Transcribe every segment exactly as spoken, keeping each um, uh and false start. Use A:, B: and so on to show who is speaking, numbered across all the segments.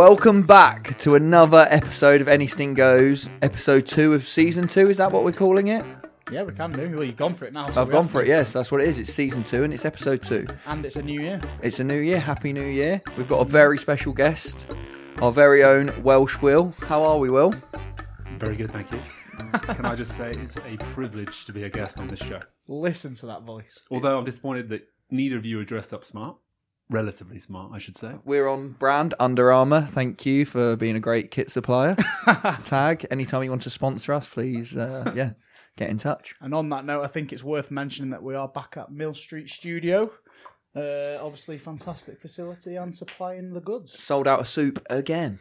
A: Welcome back to another episode of Anything Goes, episode two of season two. Is that what we're calling it?
B: Yeah, we can do. Well, you've gone for it now. So
A: I've gone for it, yes. That's what it is. It's season two and it's episode two.
B: And it's a new year.
A: It's a new year. Happy New Year. We've got a very special guest, our very own Welsh Will. How are we, Will?
C: Very good, thank you. Can I just say it's a privilege to be a guest on this show.
B: Listen to that voice.
C: Although I'm disappointed that neither of you are dressed up smart. Relatively smart, I should say.
A: We're on brand, Under Armour. Thank you for being a great kit supplier. Tag, anytime you want to sponsor us, please, uh, yeah, get in touch.
B: And on that note, I think it's worth mentioning that we are back at Mill Street Studio. Uh, obviously, fantastic facility and supplying the goods.
A: Sold out of soup again.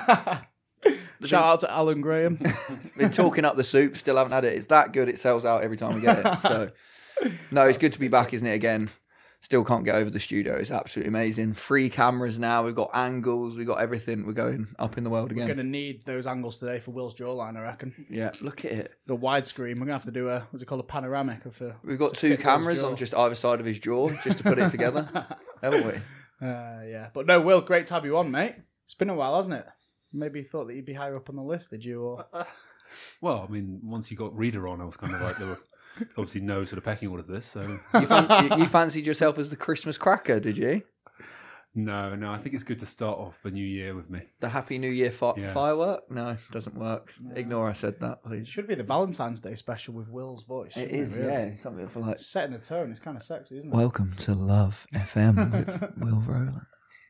B: Shout out to Alan Graham.
A: Been talking up the soup, still haven't had it. It's that good, it sells out every time we get it. So, no, it's good to be back, isn't it, again? Still can't get over the studio. It's absolutely amazing. Free cameras now. We've got angles. We've got everything. We're going up in the world again.
B: We're going to need those angles today for Will's jawline, I reckon.
A: Yeah, look at it.
B: The widescreen. We're going to have to do a, what's it called, a panoramic. Of a,
A: We've got two cameras on just either side of his jaw, just to put it together. Haven't we?
B: Uh, yeah. But no, Will, great to have you on, mate. It's been a while, hasn't it? Maybe you thought that you'd be higher up on the list, did you? Or...
C: Uh, well, I mean, once you got Reader on, I was kind of like, there were obviously no sort of pecking order to this. So
A: you, fan- you, you fancied yourself as the Christmas cracker, did you?
C: No, no, I think it's good to start off the new year with me.
A: The Happy New Year fi-
C: Yeah.
A: firework? No, doesn't work.
B: No.
A: Ignore I said that,
B: It
A: please.
B: should be the Valentine's Day special with Will's voice.
A: It
B: shouldn't
A: is,
B: really?
A: yeah. Something for like,
B: Setting the tone. It's kind of sexy, isn't it?
A: welcome to Love F M with Will Rowland.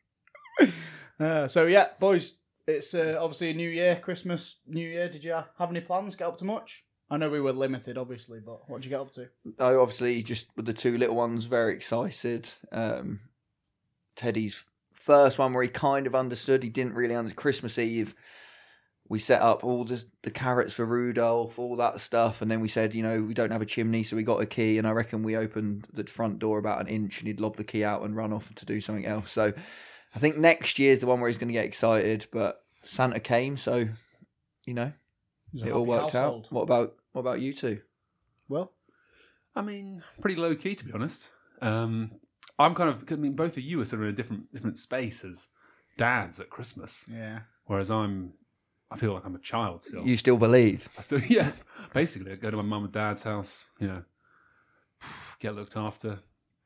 B: Uh, so yeah, boys, it's uh, obviously a new year, Christmas, New Year. Did you have any plans? Get up to much? I know we were limited, obviously, but what did you get up to?
A: I obviously just with the two little ones, very excited. Um, Teddy's first one where he kind of understood, he didn't really understand. Christmas Eve, we set up all the the carrots for Rudolph, all that stuff, and then we said, you know, we don't have a chimney, so we got a key, and I reckon we opened the front door about an inch, and he'd lob the key out and run off to do something else. So I think next year's the one where he's going to get excited, but Santa came, so you know,
B: was a
A: it all
B: happy
A: worked
B: household.
A: out. What about what about you two?
B: Well,
C: I mean, pretty low key to be honest. Um, I'm kind of, I mean, both of you are sort of in a different different space as dads at Christmas,
B: yeah.
C: whereas I'm, I feel like I'm a child still.
A: You still believe?
C: I still, yeah, basically, I go to my mum and dad's house, you know, get looked after.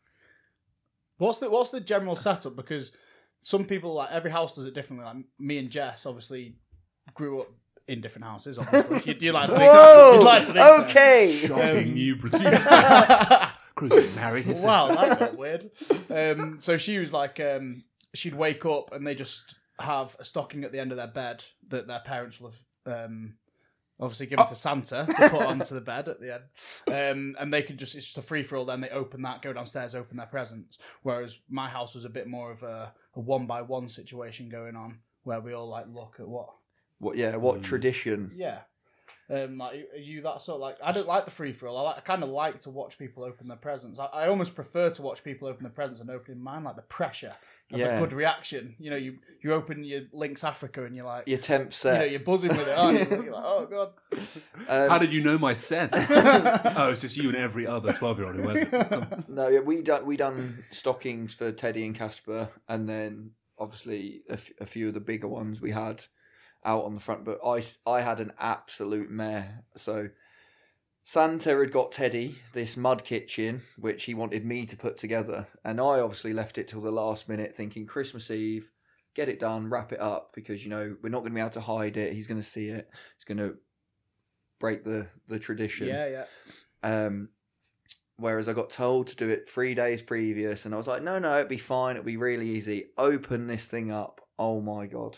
B: What's the what's the general setup? Because some people, like every house does it differently. Like me and Jess, obviously, grew up in different houses. Obviously, you, you like to think
A: Whoa!
B: you'd like to think so.
A: Okay.
C: Shocking
B: Um,
C: new procedure. Cruise married his
B: Wow,
C: sister.
B: that got weird. Um, so she was like, um, she'd wake up and they just have a stocking at the end of their bed that their parents will have um, obviously given to Santa to put onto the bed at the end. Um, and they can just, it's just a free for all. Then they open that, go downstairs, open their presents. Whereas my house was a bit more of a, a one by one situation going on where we all like look at what.
A: What? Yeah. What
C: Mm.
A: tradition?
B: Yeah. Um, like, are you that sort of like? I don't like the free for all. I, like, I kind of like to watch people open their presents. I, I almost prefer to watch people open their presents and opening mine, like the pressure of
A: Yeah.
B: a good reaction. You know, you you open your Lynx Africa and you're like,
A: Your temp
B: you
A: set.
B: know, you're buzzing with it, aren't you? You're like, oh god.
A: Um,
C: How did you know my scent? Oh, it's just you and every other twelve-year-old who wears it.
A: No, yeah, we done we done stockings for Teddy and Casper, and then obviously a, f- a few of the bigger ones we had out on the front. But I, s- I had an absolute mare. So Santa had got Teddy this mud kitchen, which he wanted me to put together, and I obviously left it till the last minute, thinking Christmas Eve, get it done, wrap it up, because you know we're not going to be able to hide it. He's going to see it. He's going to break the the tradition.
B: Yeah, yeah.
A: Um, whereas I got told to do it three days previous, and I was like, no, no, it'll be fine. It'll be really easy. Open this thing up. Oh my God.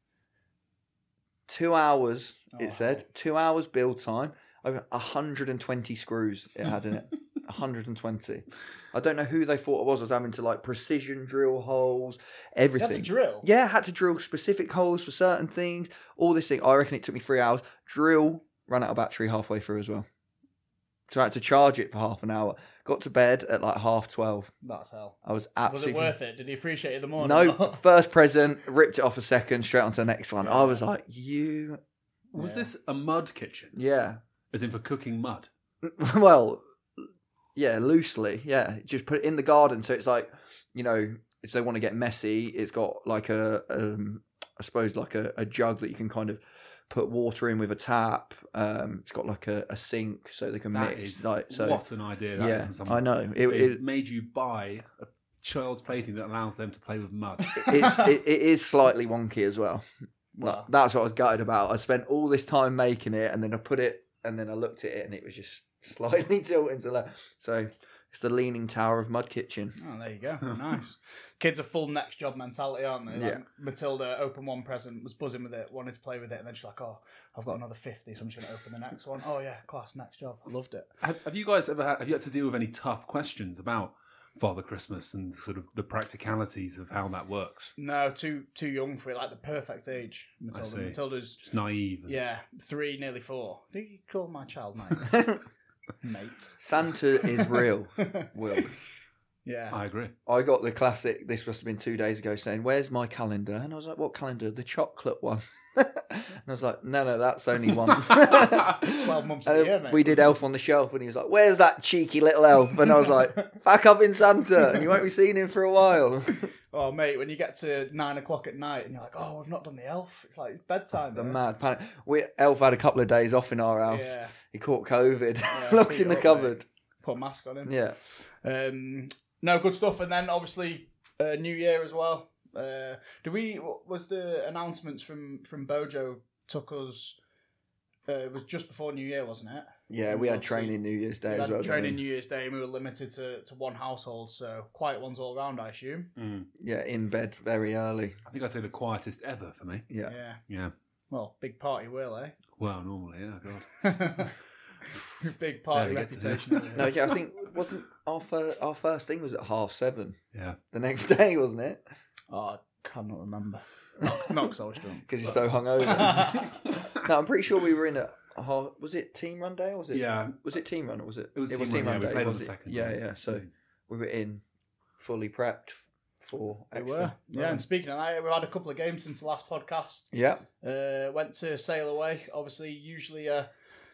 A: Two hours,
B: Oh.
A: it said. Two hours build time. Over one hundred twenty screws it had in it. one hundred twenty. I don't know who they thought I was. I was having to like precision drill holes,
B: You
A: everything.
B: had to drill.
A: Yeah, I had to drill specific holes for certain things. All this thing. I reckon it took me three hours. Drill, run out of battery halfway through as well. So I had to charge it for half an hour. Got to bed at like half twelve.
B: That's hell.
A: I was
B: Was
A: absolutely...
B: it worth it? Did he appreciate it in the morning?
A: No, first present, ripped it off a second, straight onto the next one.
B: Yeah.
A: I was like, you...
C: Was
B: Yeah.
C: this a mud kitchen?
A: Yeah.
C: As in for cooking mud?
A: Well, yeah, loosely, yeah. Just put it in the garden, so it's like, you know, if they want to get messy, it's got like a um, I suppose, like a, a jug that you can kind of put water in with a tap. Um, it's got like a, a sink so they can
C: That
A: mix.
C: is
A: like so.
C: what an idea! That
A: yeah,
C: is from someone.
A: I know. It,
C: It,
A: it,
C: made you buy a child's plaything that allows them to play with mud.
A: it's, it, it is slightly wonky as well.
B: Well.
A: Like, that's what I was gutted about. I spent all this time making it, and then I put it, and then I looked at it, and it was just slightly tilting to left. So it's the Leaning Tower of Mud Kitchen.
B: Oh, there you go. Nice. Kids are full next job mentality, aren't they? Like
A: Yeah.
B: Matilda opened one present, was buzzing with it, wanted to play with it, and then she's like, "Oh, I've got another fifty, so I'm just going to open the next one." Oh yeah, class, next job. I loved it.
C: have, have you guys ever had, have you had to deal with any tough questions about Father Christmas and sort of the practicalities of how that works?
B: No, too too young for it. Like the perfect age. Matilda.
C: see.
B: Matilda's
C: Just naive. and-
B: yeah, three, nearly four. Do you call my child mate? Mate.
A: Santa is real, Will.
B: Yeah.
C: I agree.
A: I got the classic, this must have been two days ago, saying, "Where's my calendar?" And I was like, "What calendar?" "The chocolate one." And I was like, no, no, that's only one.
B: Twelve months of the
A: And
B: year, mate.
A: we did Elf on the Shelf, and he was like, "Where's that cheeky little elf?" And I was like, "Back up in Santa, and you won't be seeing him for a while."
B: Oh, mate, when you get to nine o'clock at night and you're like, "Oh, we've not done the elf." It's like it's bedtime.
A: The
B: mate.
A: mad panic. We Elf had a couple of days off in our house.
B: Yeah.
A: He caught COVID.
B: Yeah,
A: Looked
B: feet
A: in the
B: up,
A: cupboard.
B: mate. Put a mask on him.
A: Yeah.
B: Um, no, good stuff. And then obviously uh, New Year as well. Uh, do we? Was the announcements from from Bojo took us? Uh, it was just before New Year, wasn't it?
A: Yeah, we had training New Year's Day
B: We
A: as
B: had
A: well. didn't
B: training
A: we?
B: New Year's Day, and we were limited to, to one household, so quiet ones all around, I assume.
C: Mm.
A: Yeah, in bed very early.
C: I think I'd say the quietest ever for me.
A: Yeah.
B: Yeah.
C: Yeah.
B: Well, big party will, eh?
C: Well, normally, yeah. God.
B: Big party
C: Barely get to
B: reputation. over
A: No,
B: here.
A: yeah, I think wasn't our first, our first thing was at half seven
C: Yeah.
A: the next day, wasn't it?
B: Oh, I cannot remember. Not because I was drunk.
A: Because you're so hungover. No, I'm pretty sure we were in a. Uh, was it team run day or was it?
C: Yeah.
A: Was it team run or was it?
C: It was team run, yeah, we played on
A: was
C: the
A: it?
C: second
A: Yeah,
C: one.
A: yeah. So
C: Mm.
A: we were in, fully prepped for
B: We
A: extra.
B: were. Yeah, and speaking of that, we've had a couple of games since the last podcast.
A: Yeah.
B: Uh, went to Sail Away. Obviously, usually uh,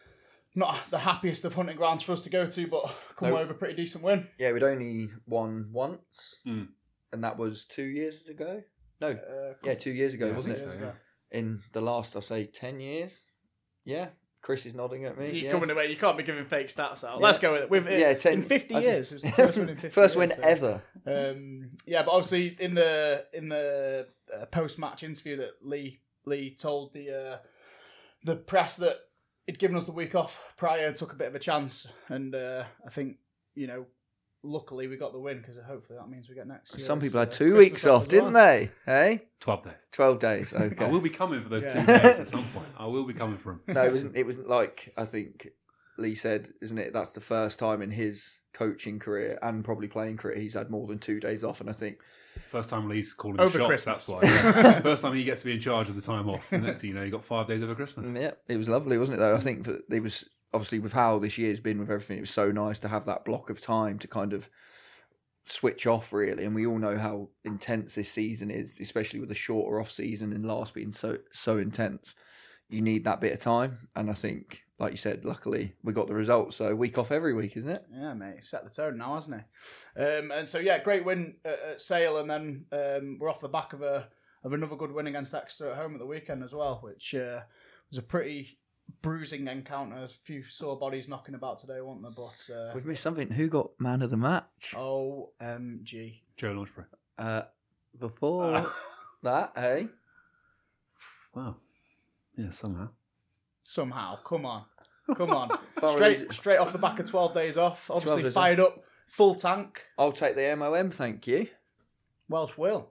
B: not the happiest of hunting grounds for us to go to, but come
A: No.
B: away with a pretty decent win.
A: Yeah, we'd only won once,
C: Mm.
A: and that was two years ago. No,
B: Uh,
A: yeah, two years ago,
C: Yeah, I
A: wasn't it?
C: think so, yeah.
A: In the last, I'll say, ten years. Yeah, Chris is nodding at me.
B: You're
A: yes.
B: coming away. You can't be giving fake stats out.
A: Yeah.
B: Let's go with it. We've,
A: Yeah, ten-
B: in fifty
A: I think-
B: years. It was the first win in fifty
A: First
B: years,
A: win
B: so-
A: ever.
B: Um, yeah, but obviously in the in the uh, post match interview that Lee Lee told the uh, the press that he'd given us the week off prior and took a bit of a chance, and uh, I think you know, luckily we got the win because hopefully that means we get next year.
A: Some people had two weeks off, didn't they? Hey,
C: twelve days.
A: twelve days.
C: I
A: Okay.
C: will be coming for those
B: Yeah.
C: two days at some point. I will be coming for them.
A: No, it wasn't. It wasn't like I think Lee said, isn't it? That's the first time in his coaching career and probably playing career he's had more than two days off, and I think
C: First time Lee's calling
B: Over
C: the shots,
B: Christmas.
C: that's why. Yeah. First time he gets to be in charge of the time off. And next thing you know, you got five days over Christmas.
A: yeah, it was lovely, wasn't it? Though I think that it was obviously with how this year's been with everything, it was so nice to have that block of time to kind of switch off, really. And we all know how intense this season is, especially with the shorter off season and last being so so intense. You need that bit of time, and I think, like you said, luckily we got the results. So a week off every week, isn't it?
B: Yeah, mate, he's set the tone now, hasn't he? Um, and so yeah, great win at, at Sale, and then um, we're off the back of a of another good win against Exeter at home at the weekend as well, which uh, was a pretty bruising encounter. A few sore bodies knocking about today, weren't there? But uh,
A: We've missed something. Who got man of the match?
B: O M G.
C: Joe Launchbury.
A: Uh, before
C: Uh.
A: that, hey,
C: Wow. Yeah, somehow.
B: Somehow, come on, come on,
A: Can't
B: straight
A: really-
B: straight off the back of twelve days off. Obviously
A: days off.
B: fired up, full tank.
A: I'll take the M O M, thank you.
B: Welsh will.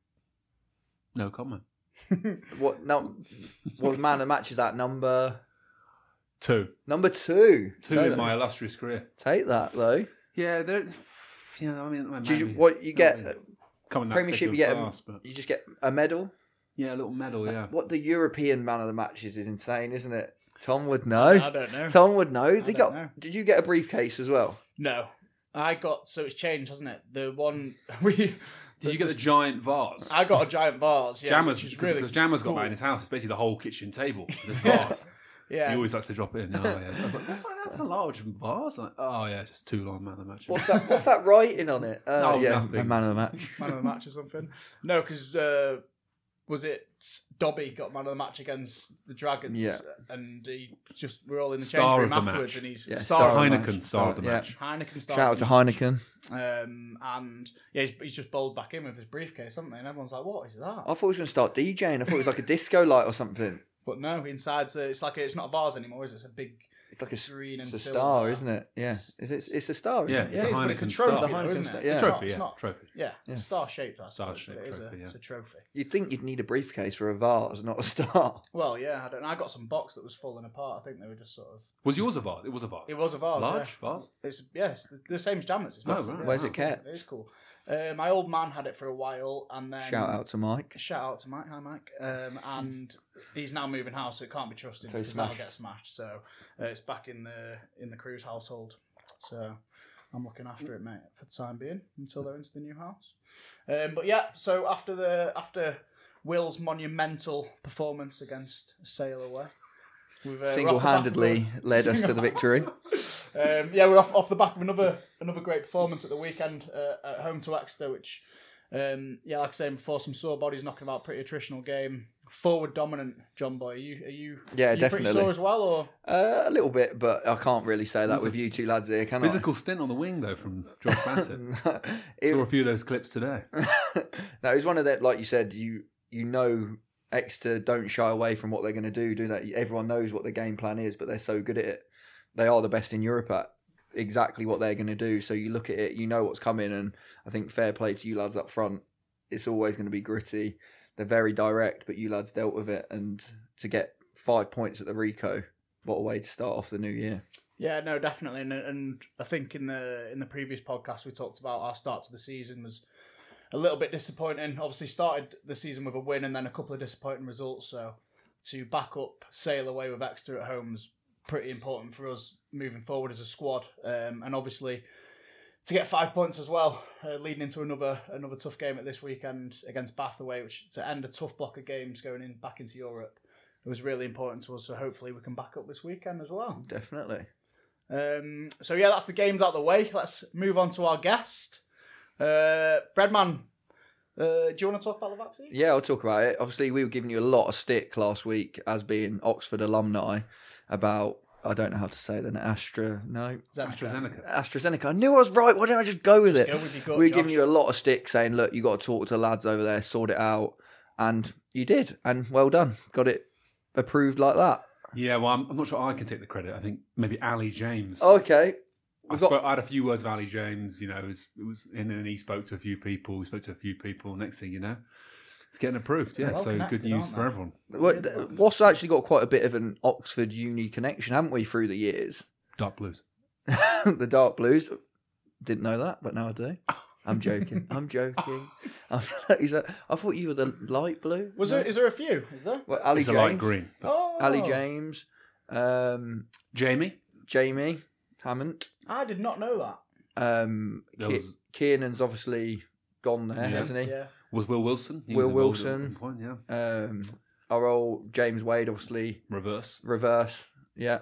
C: No comment.
A: What? No, what man of the match is that? Number
C: Two.
A: number two.
C: Two
A: Take
C: is
A: that.
C: my illustrious career.
A: Take that though.
C: Yeah, there. Yeah, I mean,
A: Did you,
C: maybe-
A: what you get?
C: maybe coming that
A: Premiership,
C: thick
A: you
C: and
A: get a,
C: fast, but
A: you just get a medal.
C: yeah, a little medal. Yeah.
A: What the European man of the match is is insane, isn't it? Tom would
B: I
A: know.
B: don't know.
A: Tom would know. They
B: don't
A: got.
B: know.
A: Did you get a briefcase as well?
B: No, I got so it's changed, hasn't it? The one we.
C: Did you get the giant vase?
B: I got a giant vase. Yeah,
C: Jammer's,
B: which is
C: because
B: really
C: Jammer's got
B: cool.
C: that in his house. It's basically the whole kitchen table. This vase.
B: Yeah,
C: He always likes to drop it in. Oh, yeah. I was like, oh, that's a large vase. Like, oh, yeah, just too long, man of the match.
A: What's that? What's that writing on it? Uh,
C: Oh,
A: yeah,
C: nothing.
A: a man of the match.
B: man of the match or something. No, because uh, was it Dobby got man of the match against the Dragons?
A: Yeah.
B: And he just, we're all in the
C: Star
B: change room
C: of the
B: afterwards
C: match.
B: and he's
A: Yeah,
B: star,
A: star
B: of the
A: of the
C: Heineken
A: match.
C: star of the
A: Yeah.
C: match.
B: Heineken star.
A: Shout out
B: of
A: to
B: the match.
A: Heineken.
B: Um, and yeah, he's, he's just bowled back in with his briefcase, haven't they? And everyone's like, what is that?
A: I thought he was going to start DJing. I thought it was like a disco light or something.
B: But no, inside's a, it's like a, it's not a vase anymore, is it? It's a big
A: It's like a,
B: green and
A: it's a
B: silver.
A: star, isn't it? Yeah. Is it, it's a star, isn't
C: Yeah,
A: it?
C: it's
B: It
C: a
B: is, but it's a
C: Heineken
B: trophy,
C: star.
B: though,
A: Heineken
B: isn't
A: star,
B: it?
A: yeah.
B: It's
C: Trophy,
B: not- it's
C: yeah,
B: not-
C: trophy.
B: Yeah,
A: Yeah.
B: star shaped, I suppose.
C: Star-shaped
B: but it is
C: trophy,
B: a,
C: yeah.
B: It's a trophy.
A: You'd think you'd need a briefcase for a vase, not a star.
B: Well, yeah, I don't know. I got some box that was falling apart. I think they were just sort of.
C: Was yours a vase? It was a vase.
B: It was a vase.
C: Large
B: yeah.
C: vase?
B: It's yeah, it's the, the same as Jamlet's. It's
C: Oh,
B: massive.
C: right.
B: yeah.
A: Where's it kept?
B: It is cool. Uh, my old man had it for a while, and then
A: Shout out to Mike.
B: Shout out to Mike. Hi, Mike. Um, and he's now moving house, so it can't be trusted
A: So
B: because
A: smash.
B: that'll get smashed. So uh, it's back in the in the Cruz household. So I'm looking after it, mate, for the time being until they're into the new house. Um, but yeah, so after the after Will's monumental performance against Sale away, we've uh,
A: Single-handedly led us to the victory.
B: um, yeah, we're off, off the back of another another great performance at the weekend uh, at home to Exeter, which, um, yeah, like I said before, some sore bodies knocking about, pretty attritional game. Forward dominant, John Boy. Are you are you,
A: Yeah,
B: are you
A: definitely.
B: pretty sore as well, or
A: Uh, a little bit, but I can't really say that
C: Was
A: with
C: it
A: you two lads here, can
C: Physical stint on the wing, though, from Josh Bassett.
A: I? It-
C: Saw a few of those clips today.
A: no, it was one of that, like you said, you you know Exeter don't shy away from what they're going to do, do they? Everyone knows what their game plan is, but they're so good at it. They are the best in Europe at exactly what they're going to do. So you look at it, you know what's coming, and I think fair play to you lads up front. It's always going to be gritty. They're very direct, but you lads dealt with it, and to get five points at the Rico, what a way to start off the new year.
B: yeah, no, definitely. And, and I think in the in the previous podcast we talked about our start to the season was a little bit disappointing. Obviously, started the season with a win and then a couple of disappointing results. So to back up Sale away with Exeter at home is pretty important for us moving forward as a squad. Um, and obviously, to get five points as well, uh, leading into another another tough game at this weekend against Bath away, which to end a tough block of games going in back into Europe, it was really important to us. So hopefully we can back up this weekend as well.
A: Definitely.
B: Um, so yeah, that's the games out of the way. Let's move on to our guest, uh, Breadman. Uh, do you want to talk about the vaccine?
A: Yeah, I'll talk about it. Obviously, we were giving you a lot of stick last week as being Oxford alumni about, I don't know how to say it, then Astra, no,
C: AstraZeneca.
A: AstraZeneca. I knew I was right. Why didn't I just go with it?
B: Go with your gut,
A: we were
B: Josh.
A: giving you a lot of stick saying, look, you got to talk to the lads over there, sort it out. And you did. And well done. Got it approved like that.
C: Yeah, well, I'm, I'm not sure I can take the credit. I think maybe Ali James.
A: Okay.
C: I,
A: We've got-
C: spoke, I had a few words with Ali James. You know, it was, it was, and then he spoke to a few people. We spoke to a few people. Next thing you know, it's getting approved. Yeah,
B: Well
C: so
B: connected,
C: good news
B: aren't
C: for
B: they?
C: everyone.
A: Well, th- What's actually got quite a bit of an Oxford uni connection, haven't we, through the years?
C: Dark blues.
A: The Dark Blues. Didn't know that, but now I do. I'm joking. I'm joking. I'm, is that, I thought you were the light blue.
B: Was
A: No?
B: there? Is there a few? Is there?
A: Well, Ali
C: It's a
A: James.
C: light green. But
B: Oh,
A: Ali James. Um,
C: Jamie.
A: Jamie Hammond.
B: I did not know that.
A: Um,
C: There
A: Ki-
C: was-
A: Kiernan's obviously gone there,
C: Yeah.
A: hasn't he?
B: Yeah.
C: Was Will Wilson? He
A: Will
C: was involved at
A: Wilson.
C: one point, yeah.
A: Um, our old James Wade, obviously,
C: Reverse.
A: reverse. Yeah,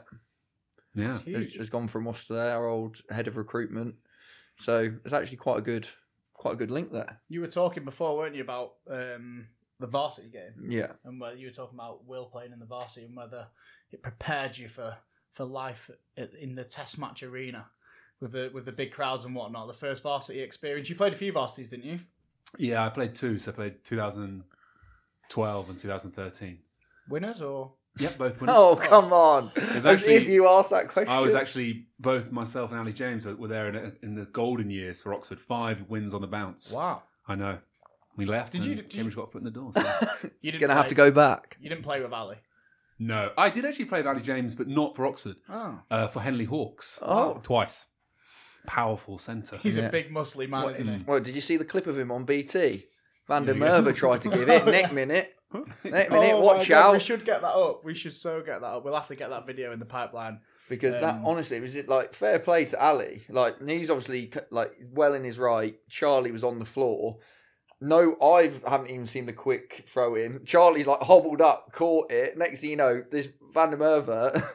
C: Yeah.
B: It's
A: has,
B: huge.
A: has gone from Worcester there, our old head of recruitment. So it's actually quite a good, quite a good link there.
B: You were talking before, weren't you, about um, the varsity game,
A: Yeah,
B: and whether you were talking about Will playing in the varsity and whether it prepared you for, for life at- in the Test match arena with the with the big crowds and whatnot. The first varsity experience. You played a few varsities, didn't you?
C: Yeah, I played two. So I played two thousand twelve and two thousand thirteen.
B: Winners or
C: Yep, both winners.
A: Oh, come on.
C: There's
A: As
C: actually-
A: if you asked that question.
C: I was actually, both myself and Ali James were were there in, in the golden years for Oxford. Five wins on the bounce.
B: wow.
C: I know. We left
B: Did
C: and
B: you- did you-
C: Cambridge got a foot in the door. So.
B: You didn't
A: Gonna have
B: play-
A: to go back.
B: You didn't play with Ali.
C: No. I did actually play with Ali James, but not for Oxford.
B: Oh,
C: Uh, for Henley Hawks.
A: Oh.
C: Twice. Powerful centre.
B: he's
A: Yeah.
B: a big muscly man,
A: What,
B: isn't he?
A: well, did you see the clip of him on B T? Van der
C: Yeah, yeah.
A: Merwe tried to give it. Neck minute. Neck minute.
B: Oh my
A: Watch
B: God,
A: out.
B: We should get that up. We should so get that up. We'll have to get that video in the pipeline.
A: Because that,
B: Um,
A: honestly, was it like fair play to Ali. Like he's obviously like well in his right. Charlie was on the floor. No, I haven't even seen the quick throw in. Charlie's like hobbled up, caught it. Next thing you know, this Van der Merwe.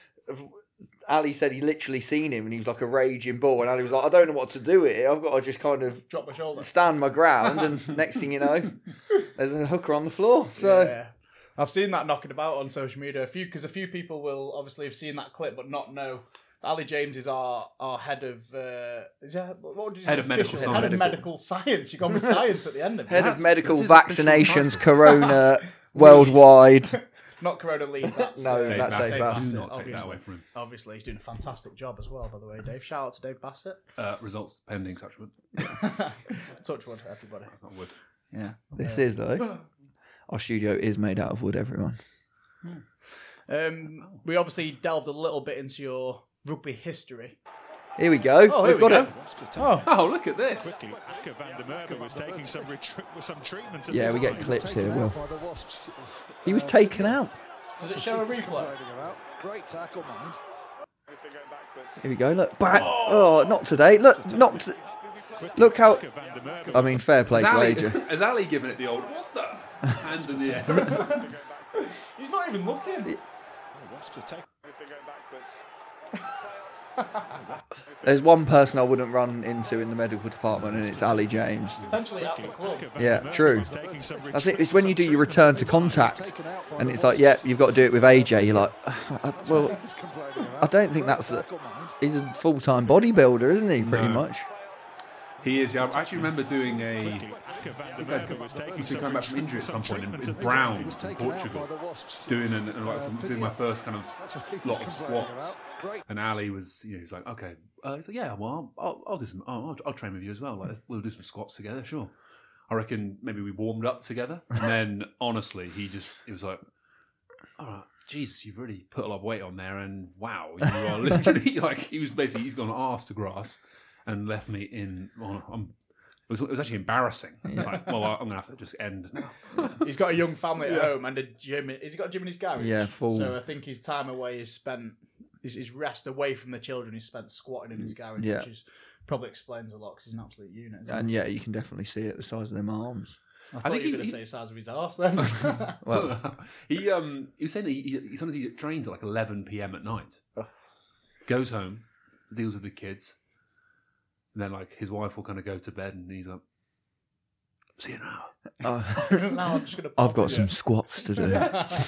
A: Ali said he literally seen him and he was like a raging bull. And Ali was like, I don't know what to do with it. I've got to just kind of
B: Drop my shoulder.
A: stand my ground. And next thing you know, there's a hooker on the floor. So
B: Yeah. I've seen that knocking about on social media. A few because a few people will obviously have seen that clip but not know. Ali James is our, our head of uh, is that, what did you
C: Head
B: say?
C: of medical
B: Official
C: science.
B: Head of medical science. You got with science at the end of it.
A: head
C: That's-
A: of medical
C: that's his official
A: vaccinations,
C: title.
A: Corona worldwide.
B: Not Corona Lead. That's,
A: No,
B: uh,
C: Dave
A: that's
C: Bassett.
A: Dave Bassett,
C: Do not take
B: obviously.
C: that away from him.
B: Obviously, he's doing a fantastic job as well, by the way, Dave. Shout out to Dave Bassett.
C: Uh, results pending, touch wood.
B: Touch wood, everybody.
C: That's not wood.
B: Yeah.
A: This is though. Our studio is made out of wood. Everyone.
B: Um, we obviously delved a little bit into your rugby history.
A: Here we go.
B: Oh, here
A: We've
B: we
A: got
B: go.
A: it.
B: Oh,
C: Oh, look at this.
D: Quickly, Akker van der Merwe was taking some, retri- some treatment. At
A: Yeah,
D: the
A: we get
D: time.
A: clips here. Will
E: By the Wasps.
A: he was
E: Uh,
A: taken out?
B: does it show a
E: He's
B: replay?
E: complaining about. Great tackle, mind.
A: Here we go. Look back. Oh, not today. Look, not. T- Look how.
D: Akker van der Merwe
A: I mean, fair play
C: Has
A: to
C: Ali,
A: Adrian.
C: has Ali given it the old, what the? Hands in the air.
B: He's not even looking.
D: Wasps are taking.
A: There's one person I wouldn't run into in the medical department, and it's Ali James.
B: Potentially at the club.
A: Yeah, true.
D: Taking some
A: That's it. It's when you do your return to contact, and it's like, yeah, you've got to do it with A J. You're like, "Uh, well,
E: He's complaining about.
A: I don't think
E: Great
A: that's. A,
E: tackle, mind.
A: he's a full-time bodybuilder, isn't he? Pretty
C: No.
A: much.
C: He is, yeah. I actually remember doing a,
D: Akker van der Merwe was taking
C: he's
D: some,
C: coming back from
D: retri-
C: injury at some point in,
D: treatment
C: in
D: at the
C: Browns
E: He was
C: in
E: taken out
C: Portugal,
E: by the Wasps.
C: doing an, an, like,
E: Uh,
C: some- doing
E: physio.
C: my first kind of
E: That's what he was
C: lot of
E: complaining
C: squats.
E: about. Great.
C: And Ali was, you know, he's like, okay. Uh, he's like, yeah, well, I'll, I'll, I'll do some, I'll, I'll train with you as well. Like, let's, we'll do some squats together, sure. I reckon maybe we warmed up together, and then honestly, he just, he was like, all right, Jesus, you've really put a lot of weight on there, and wow, you are literally like, he was basically, he's gone arse to grass, and left me in. On, on, it was, it was actually embarrassing. It's like, well, I'm gonna have to just end now.
B: He's got a young family at home and a gym. Has he got a gym in his garage?
A: Yeah, full.
B: So I think his time away is spent, his, his rest away from the children is spent squatting in his garage,
A: Yeah.
B: which is probably explains a lot because he's an absolute unit. isn't
A: And
B: he?
A: yeah, you can definitely see it the size of them arms.
B: I thought
C: think
B: you were
C: he-
B: going to say the size of his arse then.
A: Well,
C: he um he was saying that he, he sometimes he trains at like eleven p.m. at night, goes home, deals with the kids, and then like his wife will kind of go to bed, and he's like, "See you now."
A: uh,
B: now I'm just going to.
A: I've got some squats to do.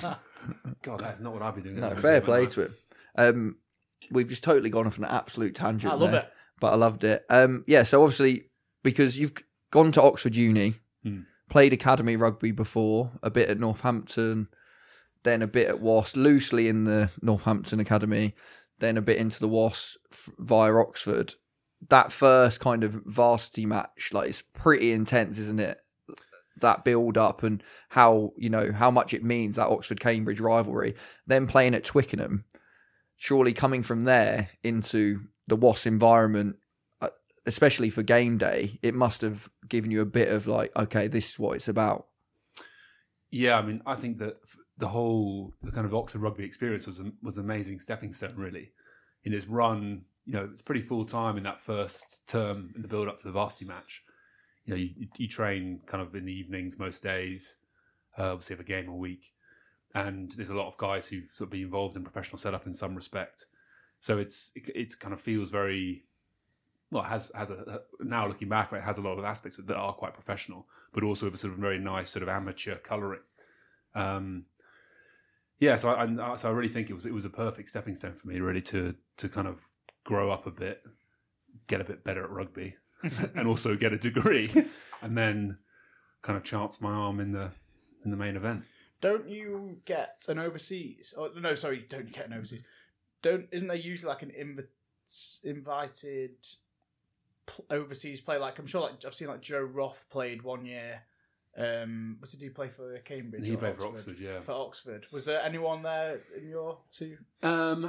C: God, that's not what I'd be doing.
A: No,
C: at
A: fair
C: 11 p.m.
A: play
C: at
A: to
C: night.
A: him. Um, we've just totally gone off on an absolute tangent.
B: I love
A: there,
B: it.
A: but I loved it. Um, yeah, so obviously because you've gone to Oxford Uni,
C: Hmm.
A: played academy rugby before, a bit at Northampton, then a bit at Wasps, loosely in the Northampton academy, then a bit into the Wasps f- via Oxford. That first kind of varsity match, like it's pretty intense, isn't it? That build up and how, you know, how much it means, that Oxford Cambridge rivalry. Then playing at Twickenham, surely coming from there into the Wasps environment, uh, especially for game day, it must have given you a bit of like, okay, this is what it's about.
C: Yeah, I mean, I think that f- the whole the kind of Oxford rugby experience was a, was an amazing stepping stone, really. In his run, you know, it's pretty full time in that first term in the build up to the varsity match. You know, you, you train kind of in the evenings most days, uh, obviously have a game a week, and there's a lot of guys who sort of be involved in professional setup in some respect. So it's it, it kind of feels very well. It has has a now looking back, it has a lot of aspects that are quite professional, but also with a sort of very nice sort of amateur colouring. Um, yeah, so I, I so I really think it was it was a perfect stepping stone for me, really, to to kind of grow up a bit, get a bit better at rugby, and also get a degree, and then kind of chance my arm in the in the main event.
B: Don't you get an overseas? Or no, sorry, don't you get an overseas? Don't isn't there usually like an invi- invited pl- overseas play? Like I'm sure, like I've seen like Joe Roth played one year. Um, was did he play for Cambridge?
C: He
B: or
C: played for Oxford, yeah.
B: For Oxford, was there anyone there in your two?
C: Um,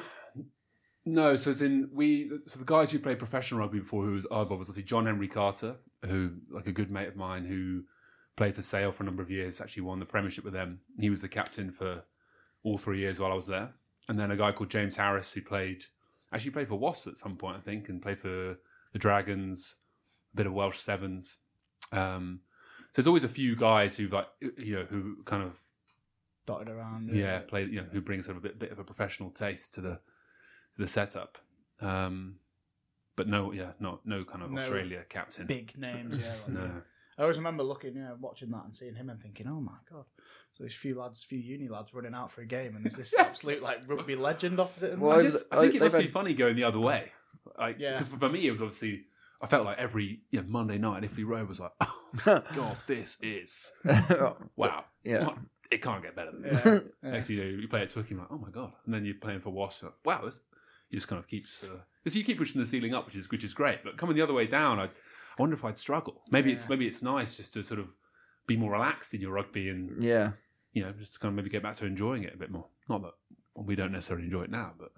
C: no, so as in we, so the guys who played professional rugby before, who was I've obviously John Henry Carter, who like a good mate of mine who played for Sale for a number of years, actually won the Premiership with them. He was the captain for all three years while I was there, and then a guy called James Harris who played actually played for Wasps at some point, I think, and played for the Dragons, a bit of Welsh Sevens. Um, so there's always a few guys who like you know who kind of
B: Dotted around.
C: yeah, play you know who brings sort of a bit, bit of a professional taste to the to the setup. Um, but no, yeah, not no kind of
B: No
C: Australia captain.
B: big names. Yeah. Like
C: No,
B: I always remember looking, yeah, watching that and seeing him and thinking, oh my God. So there's a few lads, few uni lads running out for a game and there's this absolute like rugby legend opposite him.
A: Well,
C: I, just, I think it
A: they've
C: must be
A: had-
C: funny going the other way. Like,
B: Yeah.
C: Because for me, it was obviously, I felt like every you know, Monday night, Iffley Road was like, oh, God, this is, wow.
A: Yeah.
C: What? It can't get better than
B: Yeah.
C: this.
B: Yeah.
C: Next thing you know, you play at Twickenham, like, oh my God. And then you're playing for Wasps, like, wow, this, you just kind of keeps, uh, so you keep pushing the ceiling up, which is which is great. But coming the other way down, I, I wonder if I'd struggle. Maybe
B: Yeah.
C: it's maybe it's nice just to sort of be more relaxed in your rugby and,
A: Yeah.
C: you know, just kind of maybe get back to enjoying it a bit more. Not that well, we don't necessarily enjoy it now, but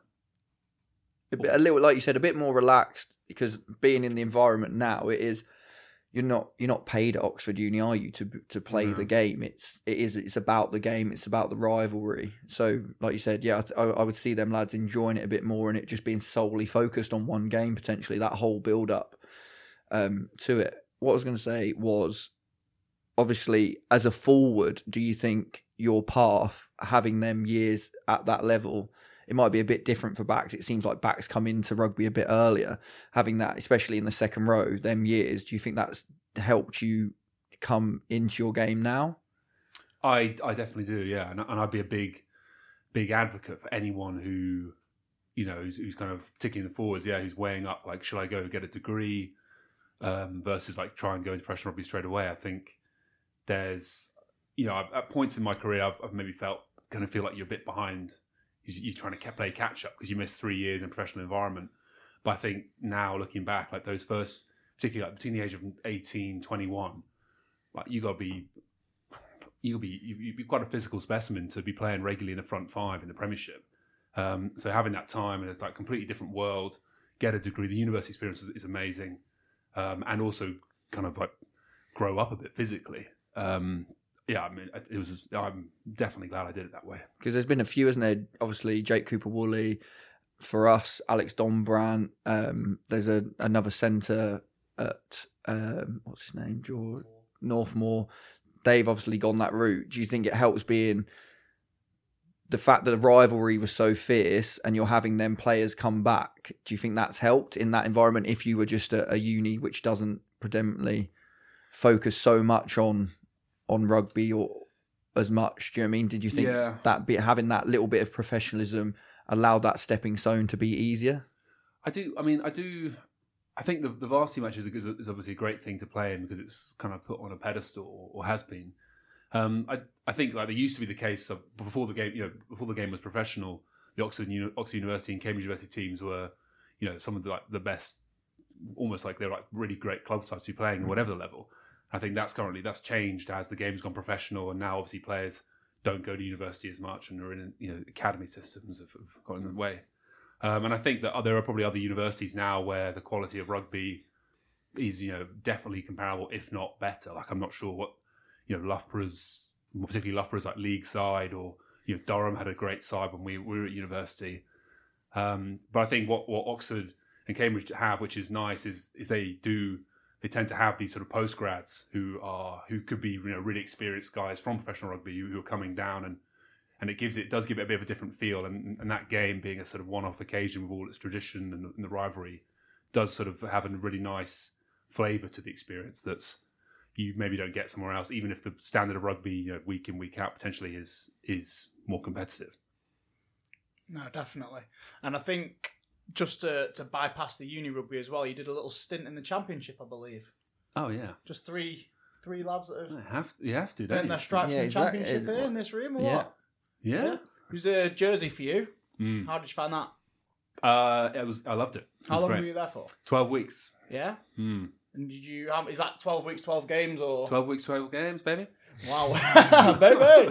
A: A, bit, a little, like you said, a bit more relaxed because being in the environment now, it is. You're not you're not paid at Oxford Uni, are you, to to play
C: No.
A: the game? It's it is it's about the game. It's about the rivalry. So, like you said, yeah, I, I would see them lads enjoying it a bit more, and it just being solely focused on one game potentially. That whole build up um, to it. What I was going to say was, obviously, as a forward, do you think your path, having them years at that level, it might be a bit different for backs? It seems like backs come into rugby a bit earlier. Having that, especially in the second row, them years, do you think that's helped you come into your game now?
C: I I definitely do, yeah, and, and I'd be a big big advocate for anyone who, you know, who's, who's kind of ticking the forwards, yeah, who's weighing up like, should I go get a degree um, versus like try and go into professional rugby straight away. I think there's, you know, at points in my career, I've, I've maybe felt kind of feel like you're a bit behind. You're trying to play catch up because you missed three years in a professional environment. But I think now looking back, like those first, particularly like between the age of eighteen, twenty-one, like you got to be, you'll be, you've got a physical specimen to be playing regularly in the front five in the Premiership. Um, so having that time in a like completely different world, get a degree, the university experience is, is amazing, um, and also kind of like grow up a bit physically. Um, Yeah, I mean, it was. I'm definitely glad I did it that way.
A: Because there's been a few, isn't there? Obviously, Jake Cooper-Woolley, for us, Alex Dombrandt. Um, there's a another centre at um, what's his name, George Northmore. They've obviously gone that route. Do you think it helps being the fact that the rivalry was so fierce and you're having them players come back? Do you think that's helped in that environment? If you were just a, a uni which doesn't predominantly focus so much on on rugby or as much, do you know what I mean? Did you think
C: Yeah.
A: that bit, having that little bit of professionalism allowed that stepping stone to be easier?
C: I do. I mean, I do. I think the, the varsity match is, is is obviously a great thing to play in because it's kind of put on a pedestal, or has been. Um, I I think like there used to be the case of before the game, you know, before the game was professional, the Oxford Uni- Oxford University and Cambridge University teams were, you know, some of the like the best, almost like they're like really great club sides to be playing at whatever the level. I think that's currently that's changed as the game's gone professional, and now obviously players don't go to university as much and are in, you know, academy systems have, have got in the way. Um, and I think that there are probably other universities now where the quality of rugby is, you know, definitely comparable, if not better. Like I'm not sure what, you know, Loughborough's, particularly Loughborough's like league side, or you know, Durham had a great side when we, we were at university. Um, but I think what, what Oxford and Cambridge have, which is nice, is is they do. They tend to have these sort of post grads who are who could be, you know, really experienced guys from professional rugby who, who are coming down, and and it gives it does give it a bit of a different feel, and and that game being a sort of one off occasion with all its tradition and the, and the rivalry does sort of have a really nice flavour to the experience that's you maybe don't get somewhere else, even if the standard of rugby, you know, week in week out potentially is is more competitive.
B: No, definitely. And I think just to, to bypass the uni rugby as well, you did a little stint in the championship, I believe.
C: Oh yeah,
B: Just three three lads that have
C: you have to, you have to, don't
B: earned
C: you?
B: their stripes
A: Yeah,
B: in the
A: exactly.
B: championship here in this room, or
A: Yeah.
B: what?
C: Yeah.
B: Who's a jersey for you?
C: Mm.
B: How did you find that?
C: Uh, it was. I loved it. It
B: How
C: was
B: long
C: great.
B: were you there for?
C: Twelve weeks.
B: Yeah?
C: Mm.
B: And did you, um, is that twelve weeks, twelve games, or?
C: Twelve weeks, twelve games, baby.
B: Wow. Baby!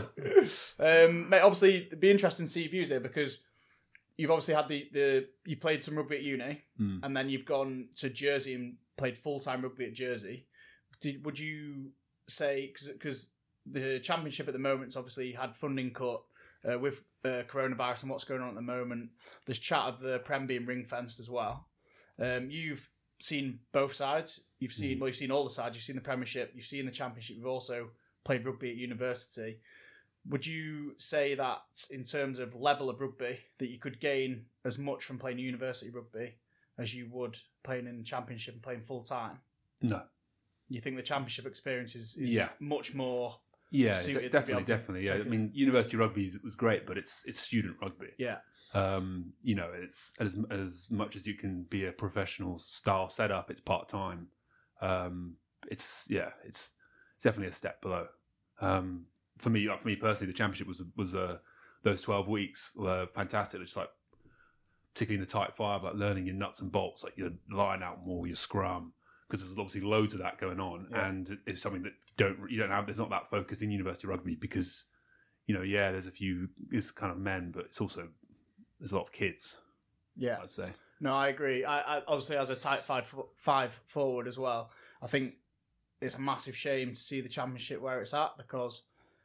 B: Um, mate, obviously, it'd be interesting to see your views here because you've obviously had the, the you played some rugby at uni,
C: Mm.
B: and then you've gone to Jersey and played full-time rugby at Jersey. Did, would you say, because the championship at the moment's obviously had funding cut uh, with uh, coronavirus and what's going on at the moment, there's chat of the Prem being ring-fenced as well. Um, you've seen both sides. You've seen,
C: Mm.
B: well, you've seen all the sides. You've seen the Premiership. You've seen the Championship. You've also played rugby at university. Would you say that in terms of level of rugby, that you could gain as much from playing university rugby as you would playing in the Championship and playing full time?
C: No,
B: you think the championship experience is, is
C: Yeah.
B: much more.
C: Yeah,
B: suited
C: de-
B: to be
C: definitely,
B: able to
C: definitely. Yeah, I
B: take it.
C: mean, university rugby is- was great, but it's it's student rugby.
B: Yeah,
C: Um, you know, it's as as much as you can be a professional style setup. It's part time. Um, it's yeah, it's, it's definitely a step below. Um, for me, like for me personally, the championship was was uh, those twelve weeks were fantastic. It's like particularly in the tight five, like learning your nuts and bolts, like your line out more, your scrum, because there's obviously loads of that going on,
B: Yeah.
C: and it's something that you don't you don't have. There's not that focus in university rugby because, you know, yeah, there's a few it's kind of men, but it's also there's a lot of kids.
B: yeah.
C: I'd say.
B: No, I agree. I, I obviously as a tight five five forward as well. I think it's a massive shame to see the championship where it's at because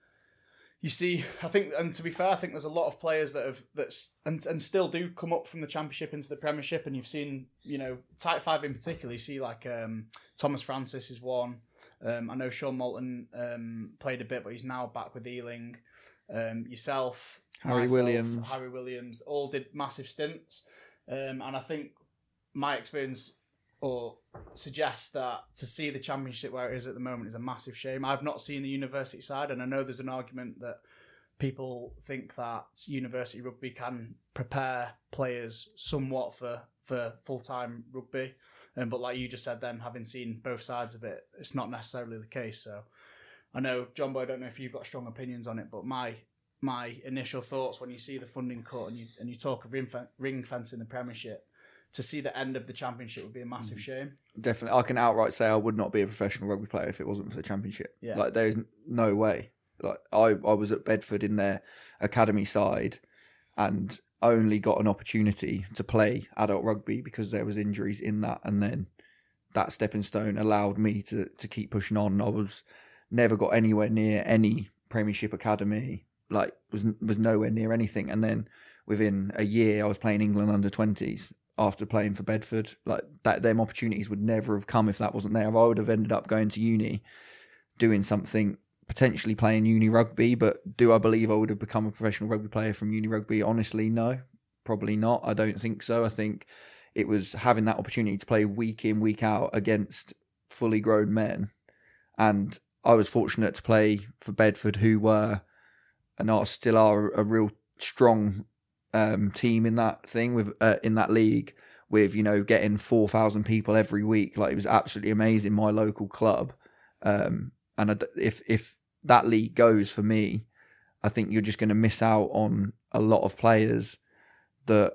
B: you see, I think, and to be fair, I think there's a lot of players that have that's and and still do come up from the championship into the Premiership, and you've seen, you know, tight five in particular. You see, like um, Thomas Francis is one. Um, I know Sean Moulton um, played a bit, but he's now back with Ealing. Um, yourself,
A: Harry
B: myself,
A: Williams.
B: Harry Williams, all did massive stints, um, and I think my experience or suggests that to see the championship where it is at the moment is a massive shame. I've not seen the university side, and I know there's an argument that people think that university rugby can prepare players somewhat for, for full-time rugby. Um, but like you just said then, having seen both sides of it, it's not necessarily the case. So I know, John Boy, I don't know if you've got strong opinions on it, but my my initial thoughts when you see the funding cut and you and you talk of ring, ring fencing the Premiership, to see the end of the championship would be a massive mm. shame.
A: Definitely. I can outright say I would not be a professional rugby player if it wasn't for the championship.
B: Yeah.
A: Like, there's no way. Like, I, I was at Bedford in their academy side and only got an opportunity to play adult rugby because there was injuries in that. And then that stepping stone allowed me to, to keep pushing on. I was never got anywhere near any Premiership academy. Like, was was nowhere near anything. And then within a year, I was playing England under twenties. After playing for Bedford, like that, them opportunities would never have come if that wasn't there. I would have ended up going to uni, doing something, potentially playing uni rugby. But do I believe I would have become a professional rugby player from uni rugby? Honestly, no, probably not. I don't think so. I think it was having that opportunity to play week in, week out against fully grown men, and I was fortunate to play for Bedford, who were and are still are a real strong Um, team in that thing with uh, in that league with, you know, getting four thousand people every week. Like, it was absolutely amazing. My local club, um, and I, if if that league goes for me, I think you're just going to miss out on a lot of players that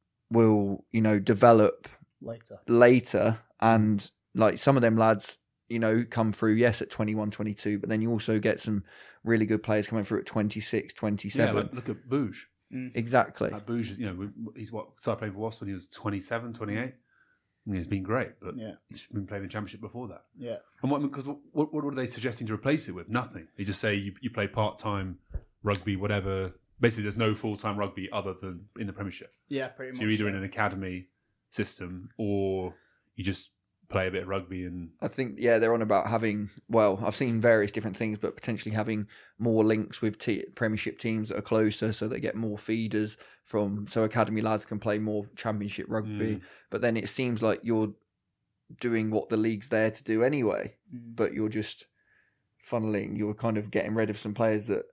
A: will, you know, develop
B: later.
A: Later, and like some of them lads, you know, come through, yes, at twenty-one, twenty-two, but then you also get some really good players coming through at twenty-six, twenty-seven.
C: Yeah, like, look at Bouge.
B: Mm.
A: Exactly.
C: Like Bouge, is, you know, he's what started playing for Wasps when he was twenty-seven, twenty-eight. I mean, he's been great, but
B: yeah.
C: he's been playing the championship before that.
B: Yeah.
C: And what because what what were they suggesting to replace it with? Nothing. They just say you, you play part time rugby, whatever. Basically, there's no full time rugby other than in the Premiership.
B: Yeah, pretty
C: so
B: much.
C: You're either
B: so.
C: in an academy system or you just play a bit of rugby. And
A: I think, yeah, they're on about having, well, I've seen various different things, but potentially having more links with te- Premiership teams that are closer, so they get more feeders from, so academy lads can play more Championship rugby.
C: Mm.
A: But then it seems like you're doing what the league's there to do anyway,
B: Mm.
A: but you're just funneling, you're kind of getting rid of some players that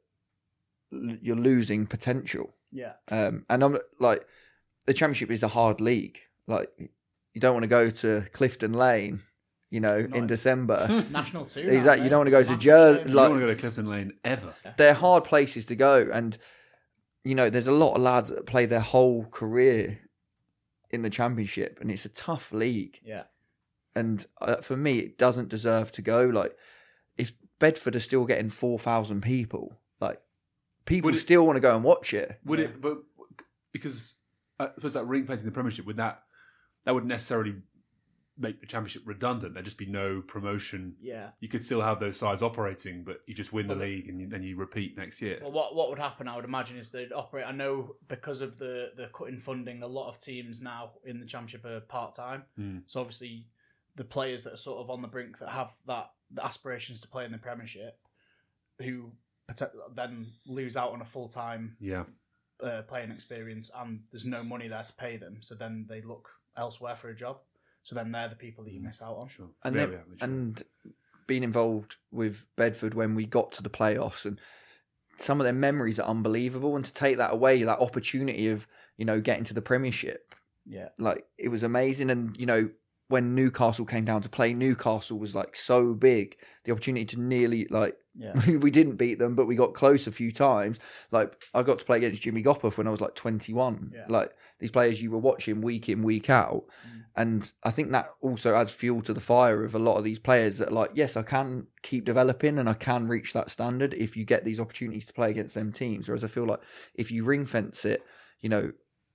A: l- you're losing potential.
B: Yeah.
A: Um, and I'm like, the Championship is a hard league. Like, you don't want to go to Clifton Lane, you know,
B: Not
A: in December.
B: National two.
A: Exactly.
B: now,
A: You don't want to
B: mate.
A: go to
B: Massive
A: Jersey.
B: shame.
C: you
A: Like,
C: don't want to go to Clifton Lane ever.
A: they're hard places to go, and you know, there's a lot of lads that play their whole career in the Championship, and it's a tough league.
B: Yeah.
A: And uh, for me, it doesn't deserve to go. Like, if Bedford are still getting four thousand people, like, people
C: Would it-
A: still want to go and watch it.
C: Would it? But because I suppose that ring fencing the Premiership, would that that wouldn't necessarily make the Championship redundant. There'd just be no promotion.
B: Yeah.
C: You could still have those sides operating, but you just win the
B: But the-
C: league and you, then you repeat next year.
B: Well, what what would happen, I would imagine, is they'd operate. I know because of the the cutting funding, a lot of teams now in the Championship are part time.
C: Mm.
B: So obviously, the players that are sort of on the brink that have that the aspirations to play in the Premiership, who prote- then lose out on a full time
C: Yeah.
B: uh, playing experience, and there's no money there to pay them. So then they look elsewhere for a job. So then they're the people that you miss out on.
C: Sure.
A: And
C: Yeah,
A: then,
C: yeah, sure.
A: and being involved with Bedford when we got to the playoffs, and some of their memories are unbelievable. And to take that away, that opportunity of, you know, getting to the Premiership,
B: Yeah.
A: like it was amazing. And you know, when Newcastle came down to play, Newcastle was like so big. The opportunity to nearly like
B: Yeah.
A: we didn't beat them, but we got close a few times. Like I got to play against Jimmy Gopperth when I was like twenty-one.
B: Yeah.
A: Like these players you were watching week in, week out.
B: Mm.
A: And I think that also adds fuel to the fire of a lot of these players that are like, yes, I can keep developing and I can reach that standard if you get these opportunities to play against them teams. Whereas I feel like if you ring fence it, you know,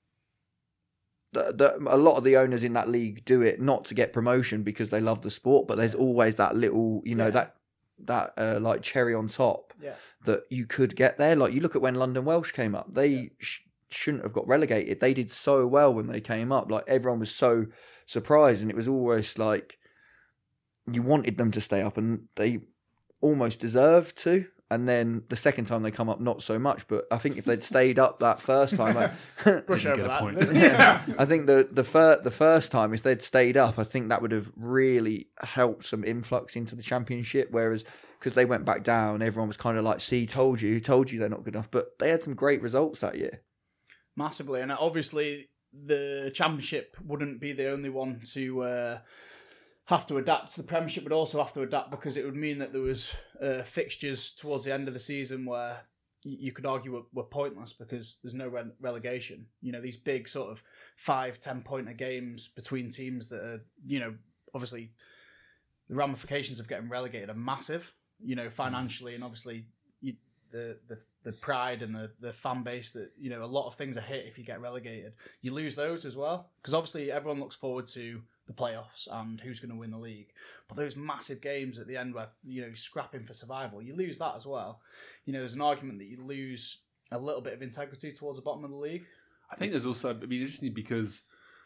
A: the, the, a lot of the owners in that league do it not to get promotion because they love the sport, but there's always that little, you know,
B: Yeah.
A: that that uh, like cherry on top
B: Yeah.
A: that you could get there. Like you look at when London Welsh came up, they
B: Yeah.
A: sh- shouldn't have got relegated. They did so well when they came up. Like everyone was so surprised, and it was almost like you wanted them to stay up, and they almost deserved to. And then the second time they come up, not so much. But I think if they'd stayed up that first time, like,
B: Brush
C: Didn't
B: over
C: get a
B: that.
C: point.
A: yeah, I think the the, fir- the first time, if they'd stayed up, I think that would have really helped some influx into the Championship. Whereas, because they went back down, everyone was kind of like, see, told you, told you they're not good enough. But they had some great results that year.
B: Massively. And obviously, the Championship wouldn't be the only one to uh, have to adapt to the Premiership, but also have to adapt because it would mean that there was uh, fixtures towards the end of the season where y- you could argue were, were pointless because there's no re- relegation. You know, these big sort of five, ten pointer games between teams that are, you know, obviously the ramifications of getting relegated are massive, you know, financially, and obviously you, the, the the pride and the, the fan base that, you know, a lot of things are hit if you get relegated. You lose those as well. Because obviously everyone looks forward to the playoffs and who's going to win the league. But those massive games at the end where, you know, you're scrapping for survival, you lose that as well. You know, there's an argument that you lose a little bit of integrity towards the bottom of the league.
C: I think there's also, I mean, interesting because,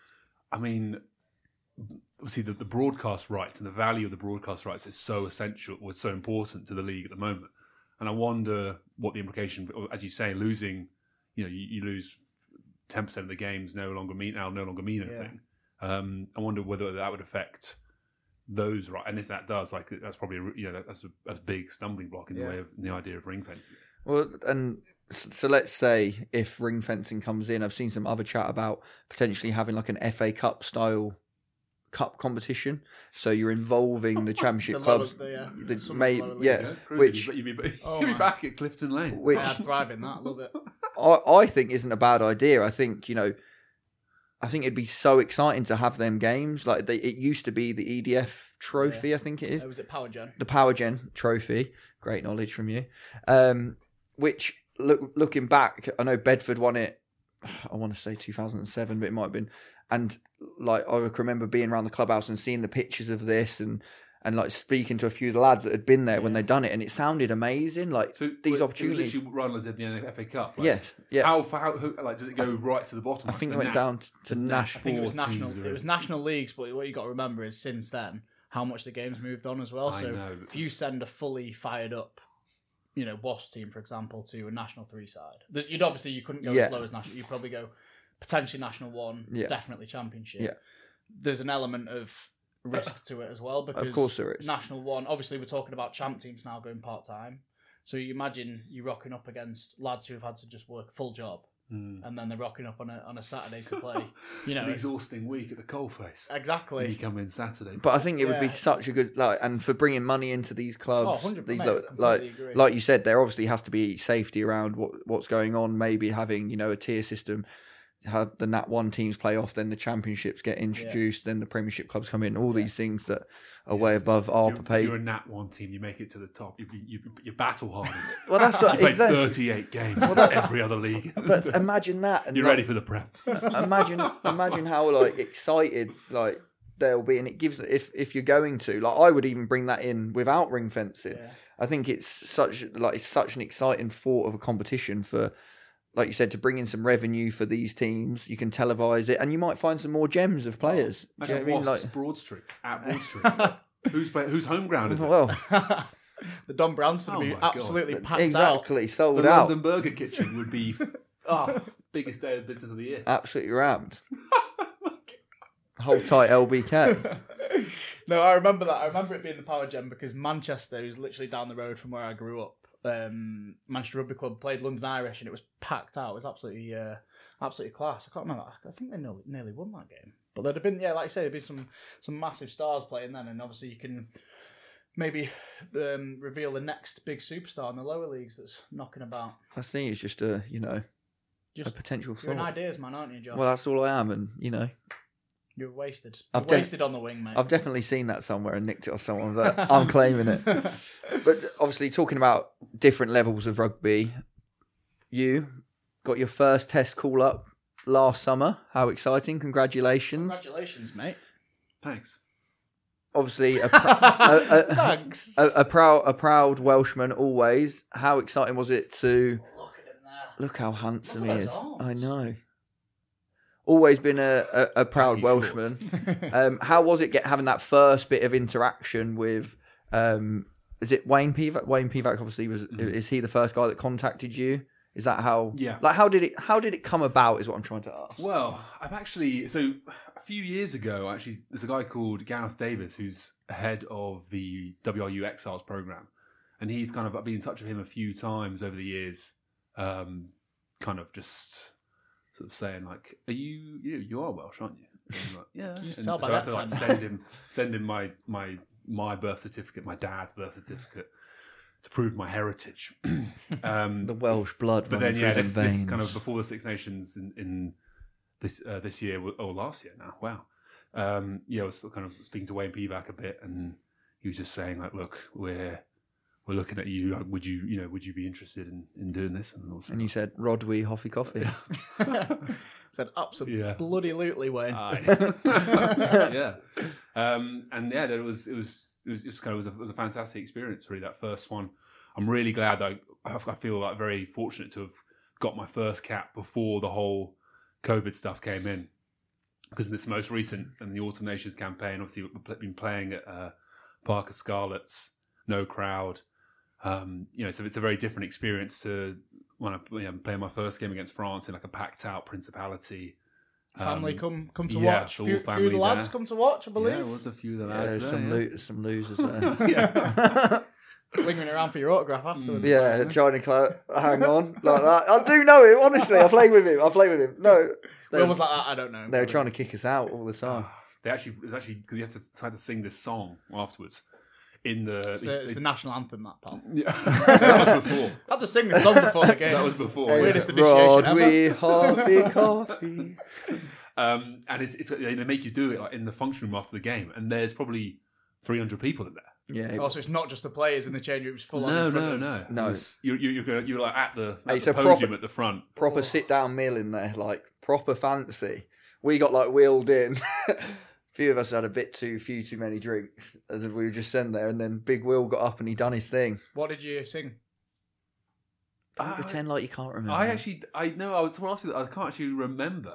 C: I mean, obviously the, the broadcast rights and the value of the broadcast rights is so essential, was so important to the league at the moment. And I wonder what the implication, as you say, losing, you know, you, you lose ten percent of the games no longer mean now no longer mean anything. Yeah. Um, I wonder whether that would affect those, right? And if that does, like that's probably a, you know that's a, a big stumbling block in
B: yeah.
C: the way of in the idea of ring fencing.
A: Well, and so let's say if ring fencing comes in, I've seen some other chat about potentially having like an F A Cup style cup competition. So you're involving the Championship
B: the
A: clubs.
B: Lower, the, yeah,
A: the,
B: some
A: may,
B: of the lower
A: yeah,
B: leagues.
C: Yeah,
A: which
C: you'd be, you'd be,
B: Oh,
C: you'd be
B: man.
C: back at Clifton Lane.
A: which
B: I thrive in that, I love it.
A: I, I think isn't a bad idea. I think, you know, I think it'd be so exciting to have them games. Like they, it used to be the E D F trophy,
B: Yeah.
A: I think it is.
B: Uh, was it Power Gen?
A: The Power Gen trophy. Great knowledge from you. Um, which, look, looking back, I know Bedford won it, I want to say two thousand seven, but it might have been. And like I remember being around the clubhouse and seeing the pictures of this and, and like speaking to a few of the lads that had been there when
B: Yeah.
A: they'd done it. And it sounded amazing. Like
C: So
A: these
C: it-
A: opportunities.
C: It was literally run as in the F A Cup. Like,
A: Yes. Yeah.
C: How far? How, who, like, does it go right to the bottom?
A: I think it
C: The
A: went
C: nat-
A: down to, to
C: the nat-
A: Nash.
B: I think it was
C: Four
B: national.
C: teams are
B: It was
C: in.
B: national leagues, but what you got to remember is since then how much the game's moved on as well.
C: I
B: So
C: know.
B: if you send a fully fired up, you know, Wasps team, for example, to a national three side, there's- you'd obviously you couldn't go
A: Yeah.
B: as low as national. You'd probably go potentially national one,
A: Yeah.
B: definitely championship.
A: Yeah.
B: There's an element of risk to it as well because
A: Of course there is.
B: national one. Obviously, we're talking about champ teams now going part time. So you imagine you rocking up against lads who have had to just work a full job,
C: Mm.
B: and then they're rocking up on a on a Saturday to play. You know,
C: An exhausting week at the coalface. And you
B: exactly.
C: come in Saturday.
A: But I think it would be
B: Yeah.
A: such a good, like, and for bringing money into these
B: Oh,
A: clubs,
B: one hundred
A: these
B: percent.
A: lo-
B: Completely
A: like,
B: agree.
A: like you said, there obviously has to be safety around what what's going on. Maybe having, you know, a tier system, have the Nat One teams play off, then the championships get introduced, then the Premiership clubs come in. All
B: Yeah.
A: these things that are way above our
C: You're,
A: pay.
C: you're a Nat One team. You make it to the top. You, you, you're battle hardened.
A: Well, that's
C: You
A: what
C: played
A: exactly.
C: thirty-eight games in every other league.
A: But imagine that. And
C: You're
A: like,
C: ready for the Prem.
A: imagine, imagine how like excited like they'll be, and it gives if if you're going to like, I would even bring that in without ring fencing.
B: Yeah.
A: I think it's such like it's such an exciting thought of a competition for, like you said, to bring in some revenue for these teams. You can televise it, and you might find some more gems of players. Do you know
C: Imagine
A: what I mean?
C: Wasps
A: Like,
C: Broad Street at Broad Street. who's play, whose home ground is it?
A: well,
B: the Don Branston
C: Oh
B: would be
C: my God.
B: absolutely packed
A: exactly
C: the
A: sold out,
C: London Burger Kitchen would be oh, biggest day of business of the year.
A: absolutely rammed. Hold tight, L B K.
B: No, I remember that. I remember it being the Power Gem because Manchester, who's literally down the road from where I grew up, um, Manchester Rugby Club played London Irish and it was packed out. It was absolutely, uh, absolutely class. I can't remember. I think they nearly, nearly won that game. But there'd have been, yeah, like I say, there'd been some some massive stars playing then, and obviously you can maybe um, reveal the next big superstar in the lower leagues that's knocking about.
A: I think it's just a, you know,
B: Just
A: a potential
B: you're an
A: thought.
B: ideas man, aren't you, Josh?
A: Well, that's all I am, and you know,
B: You're wasted. You're
A: I've def-
B: wasted on the wing, mate.
A: I've definitely seen that somewhere and nicked it off someone, but I'm claiming it. But obviously, talking about different levels of rugby, you got your first test call up last summer. How exciting! Congratulations.
B: Congratulations, mate.
C: Thanks.
A: Obviously, a, pr- a, a,
B: Thanks.
A: a, a proud a proud Welshman always. How exciting was it to
B: Look at him there.
A: look how handsome
B: Look
A: he
B: at
A: is?
B: those arms.
A: I know. Always been a, a, a proud
C: Baggy
A: Welshman. Um, how was it get having that first bit of interaction with? Um, is it Wayne Pivac? Wayne Pivac obviously was.
C: Mhm.
A: Is he the first guy that contacted you? Is that how?
C: Yeah.
A: Like how did it? How did it come about? Is what I'm trying to ask.
C: Well, I've actually so a few years ago, actually, there's a guy called Gareth Davis who's head of the W R U Exiles program, and he's kind of I've been in touch with him a few times over the years, um, kind of just sort of saying like, "Are you you you are Welsh, aren't you?" And I'm like, yeah.
B: Can you just
C: And
B: tell by
C: I have
B: that
C: to like
B: time?
C: send him send him my my my birth certificate, my dad's birth certificate, to prove my heritage. um,
A: The Welsh blood.
C: but
A: running
C: then, yeah,
A: through
C: this,
A: them
C: this
A: veins.
C: kind of before the Six Nations in, in this uh, this year or last year now. Wow. Um, yeah, I was kind of speaking to Wayne Pivac a bit, and he was just saying like, "Look, we're we're looking at you. Like, would you, you know, would you be interested in, in doing this?" And also,
A: And you said, "Rodwy Hoffy Coffee."
B: Said absolutely
C: Yeah.
B: bloody lootly, Wayne.
C: Aye. yeah. Um, and yeah, there was it was it was just kind of it was a, it was a fantastic experience. Really, that first one. I'm really glad. I I feel like very fortunate to have got my first cap before the whole COVID stuff came in. Because in this most recent and the Autumn Nations campaign, obviously we've been playing at uh, Parker Scarlets, no crowd. Um, you know, so it's a very different experience to when I you know, playing my first game against France in like a packed out Principality.
B: Family
C: Um,
B: come come to
C: yeah,
B: watch.
C: so
B: Few,
C: all
B: few of
C: family
B: the lads
C: there.
B: come to watch, I
C: Yeah,
B: believe.
C: there was a few of the
A: Yeah,
C: lads
A: there's
C: there,
A: some
C: yeah.
A: lo- some losers there.
C: yeah.
B: Lingering around for your autograph afterwards.
A: Yeah, trying to cl- hang on like that. I do know him, honestly. I play with him. I play with him. No, they,
B: When was like that? I don't know.
A: they were trying to kick us out all the time.
C: They actually it was actually because you have to decide to sing this song afterwards in the.
B: It's the, it's the national anthem, that pal.
C: yeah, that was before.
B: I had to sing the song before the game.
C: That was before.
A: Hey,
B: Weirdest
C: yeah.
B: initiation
A: Rodwy Hoffy Coffee.
C: Um, and it's, it's they make you do it like in the function room after the game, and there's probably three hundred people in there.
A: Yeah,
B: Also, it's not just the players in the change room; it's full on.
C: No,
B: in front
C: no,
B: of-
C: no,
A: No.
C: It was- You're you're you're, you're like at the, at
A: It's
C: the
A: a
C: podium
A: proper-
C: at the front.
A: proper sit down meal in there, like proper fancy. We got like wheeled in. A few of us had a bit too few too many drinks, and we were just sitting there. And then Big Will got up and he done his thing.
B: What did you sing?
A: Don't
C: Uh,
A: pretend like you can't remember.
C: I actually, I know, I was someone asked me that I can't actually remember.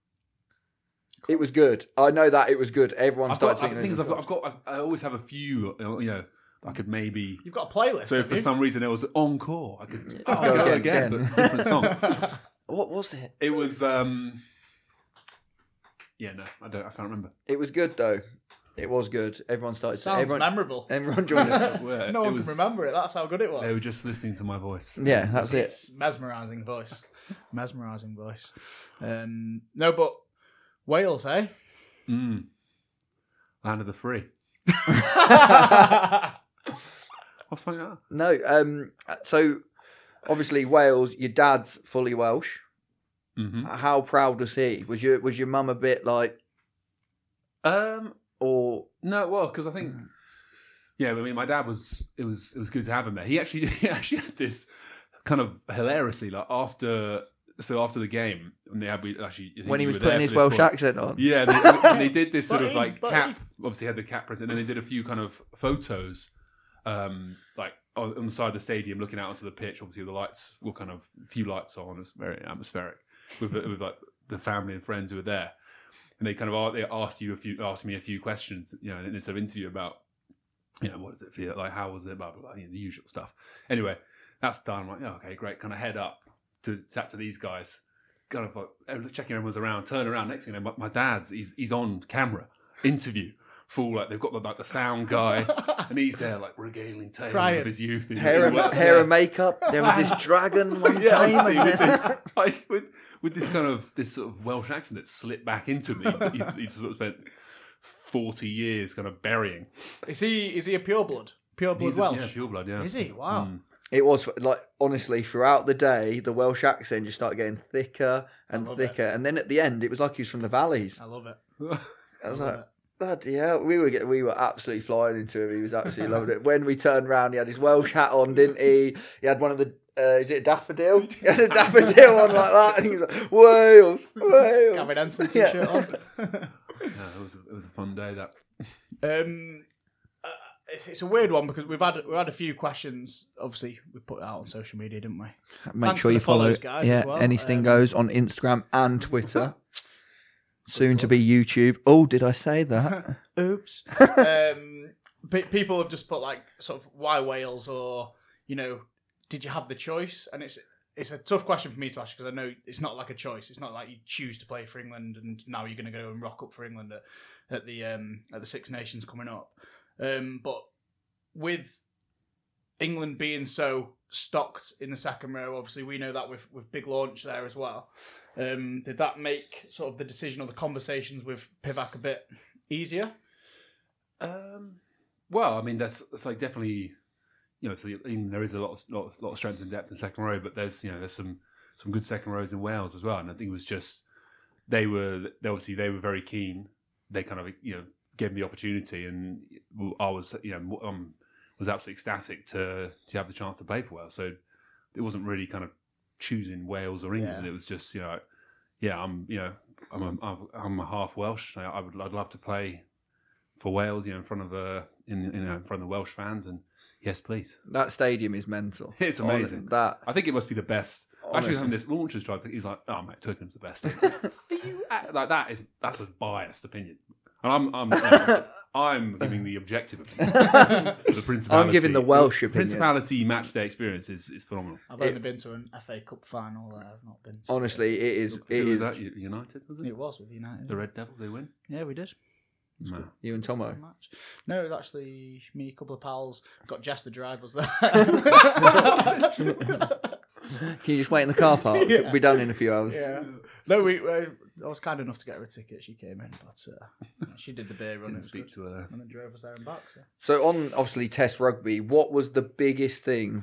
A: It was good. I know that it was good. Everyone
C: I've
A: started
C: got, the
A: singing.
C: thing is,
A: it.
C: I've got, I've got, I always have a few, you know, I could maybe.
B: You've got a playlist.
C: So if
B: have
C: for
B: you?
C: some reason there was an encore, I could
A: Yeah.
C: oh,
A: Go
C: go
A: again,
C: again,
A: again.
C: but different song.
A: What was it?
C: It was, um yeah, no, I don't, I can't remember.
A: It was good though. It was good. Everyone started.
B: Sounds
A: everyone,
B: memorable.
A: everyone joined it.
C: Where
B: no
C: it
B: one
C: was-
B: can remember it. That's how good it was.
C: They were just listening to my voice.
A: Yeah, that's it.
B: It's mesmerising voice. Mesmerising voice. Um, no, but Wales, eh?
C: Mm. Land of the free. What's funny about that?
A: No, um, so obviously Wales. Your dad's fully Welsh.
C: Mm-hmm.
A: How proud was he? Was your was your mum a bit like,
C: Um,
A: or
C: no, well, because I think,
A: Mm.
C: yeah, I mean, my dad was. It was. It was good to have him there. He actually, he actually had this kind of hilariously, like after, so after the game, and they had we actually I think
A: when he
C: you
A: was
C: were there
A: putting his
C: for this
A: Welsh
C: point.
A: accent on?
C: Yeah, they, and they did this sort of
B: Buddy,
C: like
B: buddy.
C: cap. Obviously, had the cap present, and then they did a few kind of photos, um, like on, on the side of the stadium, looking out onto the pitch. Obviously, the lights were kind of a few lights on. It's very atmospheric with with like the family and friends who were there, and they kind of they asked you a few, asked me a few questions, you know, in this sort of interview about, you know, what does it feel like, how was it, blah blah blah, you know, the usual stuff. Anyway, that's done. I'm like, oh, okay, great. Kind of head up to chat to these guys. kind of like checking everyone's around, turn around. Next thing you know, my, my dad's he's he's on camera interview. Full like they've got the, like the sound guy, and he's there like regaling tales
B: Crying.
C: of his youth. In,
A: Hair,
C: in
A: and,
C: Wales.
A: hair
C: Yeah.
A: and makeup. There was this dragon one
C: Yeah,
A: time.
C: honestly,
A: and
C: with
A: then-
C: this, like, with with this kind of this sort of Welsh accent that slipped back into me. that He'd, he'd sort of spent forty years kind of burying.
B: Is he is he a pure blood? Pure blood
C: He's a,
B: Welsh?
C: yeah, pure blood. Yeah,
B: Is he? Wow.
C: Mm.
A: It was like honestly throughout the day, the Welsh accent just started getting thicker and
B: I love
A: thicker, and then at the end, it was like he was from the valleys.
B: I love it.
A: I was
B: I love
A: like,
B: it.
A: bloody hell, we were getting, we were absolutely flying into him. He was absolutely loving it. When we turned round, he had his Welsh hat on, didn't he? He had one of the uh, is it a daffodil? He had a daffodil on like that, and he was like, Wales, Wales.
B: Gavin Henson
A: Yeah.
B: t-shirt on.
C: Yeah, it was a, it was a fun day. That
B: Um, uh, it's a weird one because we've had we've had a few questions. Obviously, we put it out on social media, didn't we?
A: Make
B: Thanks
A: sure
B: for
A: you
B: the
A: follow
B: follows, guys,
A: yeah,
B: as well.
A: Any
B: Um,
A: Stingos on Instagram and Twitter. Soon to be YouTube. Oh, did I say that?
B: Oops. um, pe- people have just put like sort of why Wales, or you know, did you have the choice? And it's it's a tough question for me to ask because I know it's not like a choice. It's not like you choose to play for England and now you're going to go and rock up for England at, at the um, at the Six Nations coming up. Um, but with England being so stocked in the second row, obviously we know that with with big launch there as well. Um, did that make sort of the decision or the conversations with Pivac a bit easier?
C: Um, well, I mean, that's, that's like definitely, you know, so I mean, there is a lot of, lot, of, lot of strength and depth in second row, but there's, you know, there's some, some good second rows in Wales as well. And I think it was just, they were, they obviously, they were very keen. They kind of, you know, gave me the opportunity, and I was, you know, um, was absolutely ecstatic to, to have the chance to play for Wales. So it wasn't really kind of choosing Wales or England.
B: Yeah.
C: It was just, you know, yeah, I'm, you know, I'm a, I'm- I'm a half Welsh. I, I would, I'd love to play for Wales, you know, in front of uh, in, you know, in front of the Welsh fans, and yes, please.
A: That stadium is mental.
C: It's amazing.
A: Hon- That
C: I think it must be the best.
A: Honestly.
C: Actually, having this launcher's tried to, he's like, oh mate, Twickenham's the best. Are you at- like that is that's a biased opinion, and I'm I'm you know, I'm giving the objective opinion. the Principality.
A: I'm giving the Welsh
C: The
A: opinion.
C: Principality match day experience is, is phenomenal.
B: I've only
A: It-
B: been to an F A Cup final. Uh, I've not been. To
A: honestly, it is.
C: Who
A: It
C: was
A: is.
C: that? United, was it?
B: it was with United.
C: The Red Devils, they win.
B: Yeah, we did.
C: No.
A: You and Tomo.
B: Match. No, it was actually me, a couple of pals. Got Jess to drive us there.
A: Can you just wait in the car park?
B: Yeah.
A: It'll be done in a few hours.
B: yeah. No, we. Uh, I was kind enough to get her a ticket. She came in, but uh, she did the beer run.
C: Didn't
B: It was
C: speak
B: good.
C: to her.
B: And then drove us there and back. So.
A: So on obviously Test rugby, what was the biggest thing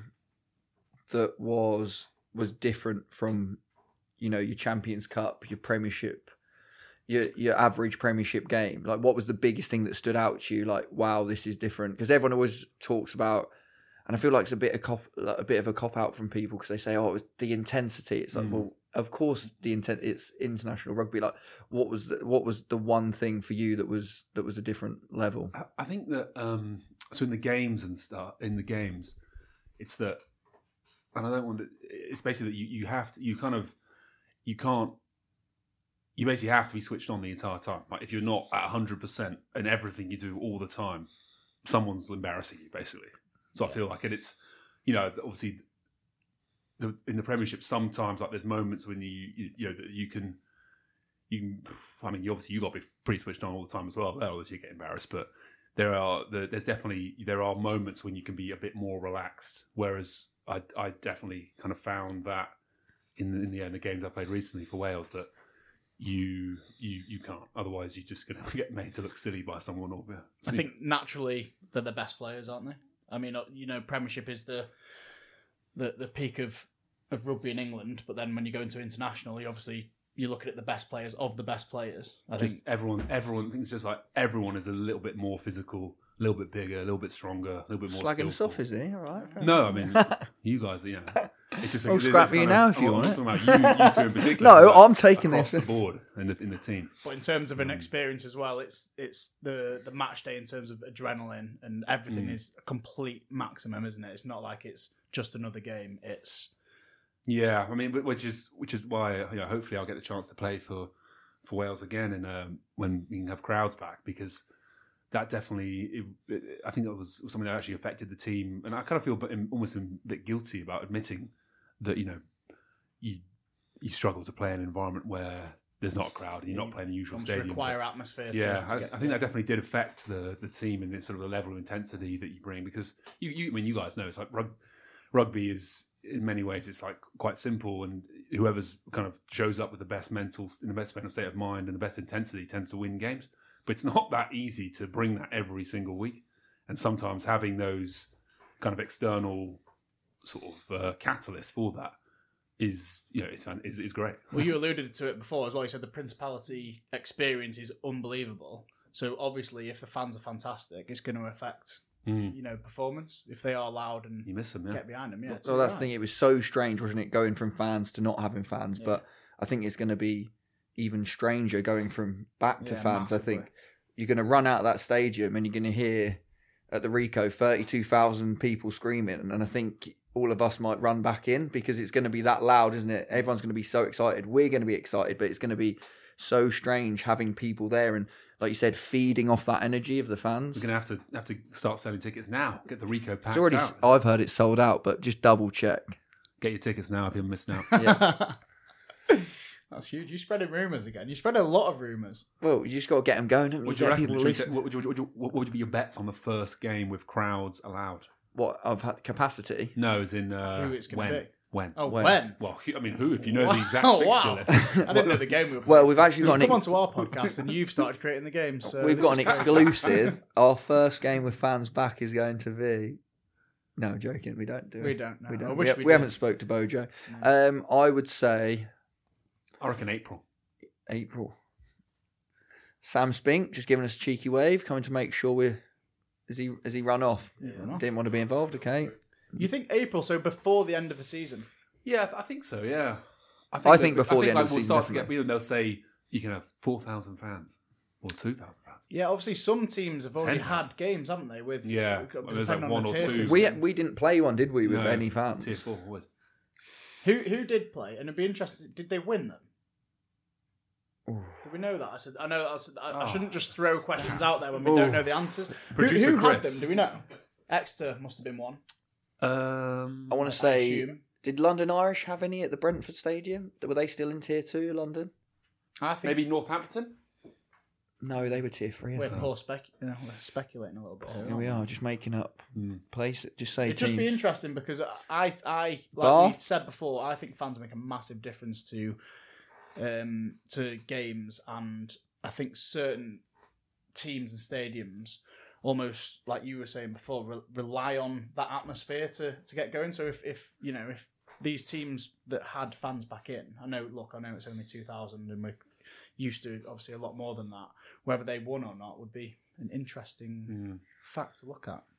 A: that was was different from, you know, your Champions Cup, your Premiership, your your average Premiership game? Like, what was the biggest thing that stood out to you? Like, wow, this is different. Because everyone always talks about, and I feel like it's a bit of cop, like a bit of a cop out from people because they say, oh, it was the intensity. It's like,
C: Mm.
A: well, of course the intent. It's international rugby. Like, what was the, what was the one thing for you that was that was a different level?
C: I- I think that um, so in the games and stuff in the games, it's that, and I don't want to. It's basically that you, you have to. You kind of you can't. You basically have to be switched on the entire time. Like if you're not at hundred percent in everything you do all the time, someone's embarrassing you basically. So I feel like, and it's, you know, obviously, the, in the Premiership, sometimes like there's moments when you, you, you know, that you can, you can. I mean, you obviously you got to be pretty switched on all the time as well. Otherwise, you get embarrassed. But there are, the, there's definitely there are moments when you can be a bit more relaxed. Whereas I, I definitely kind of found that in the, in the, in the games I played recently for Wales that you you you can't. Otherwise, you're just going to get made to look silly by someone. Or
B: I think naturally they're the best players, aren't they? I mean, you know, Premiership is the the the peak of, of rugby in England, but then when you go into international, you obviously you're looking at the best players of the best players. I
C: just
B: think
C: everyone everyone thinks just like everyone is a little bit more physical, a little bit bigger, a little bit stronger, a little bit more
A: Slagging us
C: skillful.
A: off, is he? All right.
C: No, I mean you guys, you know, it's just
A: I'll
C: it's
A: scrap
C: kind
A: you
C: of-
A: now if you
C: I'm,
A: want
C: I'm
A: it.
C: talking about you, you two in particular.
A: No,
C: but
A: I'm taking
C: across
A: this.
C: the board in the in the team.
B: But in terms of an experience as well, it's it's the, the match day in terms of adrenaline and everything
C: Mm.
B: is a complete maximum, isn't it? It's not like it's just another game. It's
C: Yeah, I mean, but which is which is why you know hopefully I'll get the chance to play for for Wales again, and um, when we can have crowds back, because that definitely it, it, I think it was something that actually affected the team, and I kind of feel but almost a bit guilty about admitting that you know you you struggle to play in an environment where there's not a crowd and you're not playing the usual
B: Comes
C: stadium.
B: to require atmosphere.
C: Yeah,
B: to, to
C: I,
B: get
C: I think that definitely did affect the the team and the sort of the level of intensity that you bring, because you, you I mean, you guys know it's like rug, rugby is in many ways it's like quite simple, and whoever's kind of shows up with the best mental in the best mental state of mind and the best intensity tends to win games. But it's not that easy to bring that every single week, and sometimes having those kind of external sort of uh, catalysts for that is, you know, it's, is, is great.
B: Well, you alluded to it before as well. You said the Principality experience is unbelievable. So obviously, if the fans are fantastic, it's going to affect,
C: Mm.
B: you know, performance. If they are loud and
C: You miss them, yeah.
B: get behind them, yeah.
A: So that's the thing. It was so strange, wasn't it, going from fans to not having fans?
B: Yeah.
A: But I think it's going to be even stranger going from back to
B: Yeah,
A: fans.
B: massively.
A: I think you're going to run out of that stadium and you're going to hear at the Rico thirty-two thousand people screaming, and I think all of us might run back in because it's going to be that loud, isn't it? Everyone's going to be so excited. We're going to be excited, but it's going to be so strange having people there and, like you said, feeding off that energy of the fans.
C: We're going to have to have to start selling tickets now. Get the Rico packed
A: It's already.
C: out.
A: I've heard it's sold out, but just double check.
C: Get your tickets now if you're missing out.
A: Yeah.
B: That's huge. You're spreading rumours again. You spread a lot of rumours.
A: Well, you just got to get them going. Don't you?
C: What do you
A: Get
C: reckon?
A: people
C: Should we
A: listening.
C: say- What would, you, what, would you, what would be your bets on the first game with crowds allowed?
A: What I've had capacity.
C: No, as in uh,
B: Who it's gonna
C: when?
B: be.
C: When?
B: Oh,
A: When?
B: when?
C: Well, I mean, who? If you know the exact
B: Oh,
C: fixture
B: wow.
C: list.
B: I didn't know the game we were
A: Well, we've actually
B: You've
A: got an
B: come
A: ex-
B: onto our podcast and you've started creating the games. So
A: we've
B: this
A: got an
B: is-
A: exclusive. Our first game with fans back is going to be. No, joking. We don't do it.
B: We don't know.
A: We
B: I
A: don't.
B: wish
A: we,
B: we
A: we
B: did.
A: haven't spoke to Bojo. Um, I would say
C: I reckon April.
A: April. Sam Spink just giving us a cheeky wave, coming to make sure we're. Is he? Has he run off?
B: Yeah, run off.
A: Didn't want to be involved. Okay.
B: You think April, so before the end of the season?
C: Yeah, I think so. Yeah,
A: I
C: that-
A: think before the end
C: like
A: of the
C: we'll
A: season,
C: start to get.
A: definitely.
C: You know, they'll say you can have four thousand fans or two thousand fans.
B: Yeah, obviously some teams have already
C: ten
B: had games, haven't they? With
C: Yeah,
B: depending
C: well, there's like
B: on
C: one
B: the
C: or
B: tier
C: two.
B: system.
A: We we didn't play one, did we, with
C: No,
A: any fans?
C: Tier four would.
B: Who who did play? And it'd be interesting. Did they win them? Did we know that? I said I know. I, said, I, I
C: Oh,
B: shouldn't just throw questions out there when we
A: Ooh.
B: don't know the answers. Who,
C: Producer
B: who had
C: Chris.
B: them? Do we know? Exeter must have been one.
C: Um,
A: I want to
B: I
A: say,
B: assume.
A: did London Irish have any at the Brentford Stadium? Were they still in tier two, London?
B: I think
C: maybe Northampton.
A: No, they were tier three. I
B: we're
A: think.
B: poor spec- you know, we're speculating a little bit. here,
A: Here we
B: aren't
A: are, just making up
C: Hmm.
A: place. Just say
B: It'd just be
A: teams.
B: interesting because I, I like
A: Bath?
B: we said before, I think fans make a massive difference to, um, to games, and I think certain teams and stadiums, almost like you were saying before, re- rely on that atmosphere to, to get going. So if, if you know if these teams that had fans back in, I know, look, I know it's only two thousand, and we're used to obviously a lot more than that. Whether they won or not would be an interesting
C: Mm.
B: fact to look at.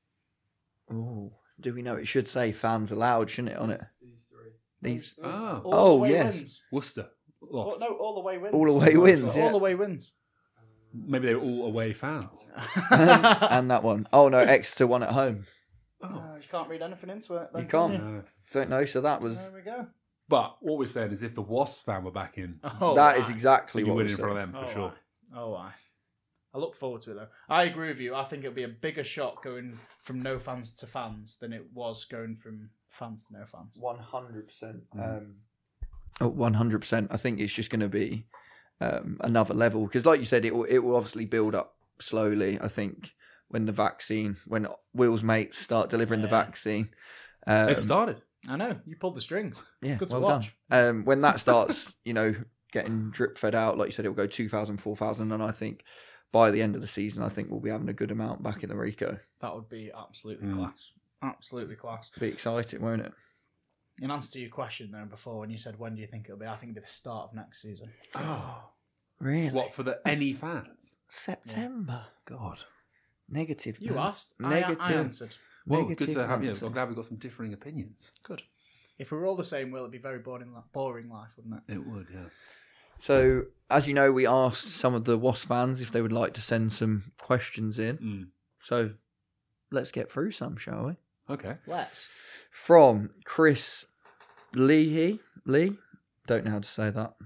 A: Oh, do we know? It should say fans allowed, shouldn't it? On it.
F: These three.
A: These
C: Oh.
B: All
A: Oh,
B: the way
A: yes.
B: wins.
C: Worcester
B: Oh,
C: lost.
B: no, all the way wins.
A: All the way wins,
B: All
A: yeah.
B: the way wins.
C: Maybe they were all away fans.
A: and that one. Oh no, Exeter won at home.
B: Uh, you can't read anything into it. then,
A: You
B: can
A: can't.
C: No.
A: Don't know. So that was
B: There we go.
C: But what we're saying is, if the Wasps fan were back in,
B: Oh,
A: that
B: aye.
A: is exactly
C: you
A: what
C: win
A: we
C: in front of
A: said.
C: them for
B: Oh,
C: sure.
B: aye. Oh, I. I look forward to it though. I agree with you. I think it'll be a bigger shock going from no fans to fans than it was going from fans to no fans.
A: One hundred percent. Oh, one hundred percent. I think it's just going to be um, another level because, like you said, it will it will obviously build up slowly. I think when the vaccine, when Will's mates start delivering the
B: Yeah.
A: vaccine, um,
C: They've started.
B: I know you pulled the strings.
A: Yeah,
B: Good to
A: well
B: watch.
A: done. Um, when that starts, you know, getting drip fed out, like you said, it will go two thousand, four thousand, and I think by the end of the season, I think we'll be having a good amount back in the Rico.
B: That would be absolutely
C: Mm.
B: class. Absolutely class.
A: Be exciting, won't it?
B: In answer to your question though before, when you said when do you think it'll be, I think it'll be the start of next season.
C: Oh,
A: Really?
C: what for the any fans?
A: September?
C: God.
A: Negative.
B: You
A: man.
B: asked. I,
A: Negative.
B: I answered.
C: Well,
A: Negative
C: good to have you.
A: answer.
C: I'm glad we've got some differing opinions.
B: Good. If we were all the same, will it'd be very boring, li- boring life, wouldn't it?
C: It would, yeah.
A: So, as you know, we asked some of the Wasp fans if they would like to send some questions in.
C: Mm.
A: So, let's get through some, shall we?
C: Okay.
B: Let's.
A: From Chris Leahy. Lee? Don't know how to say that.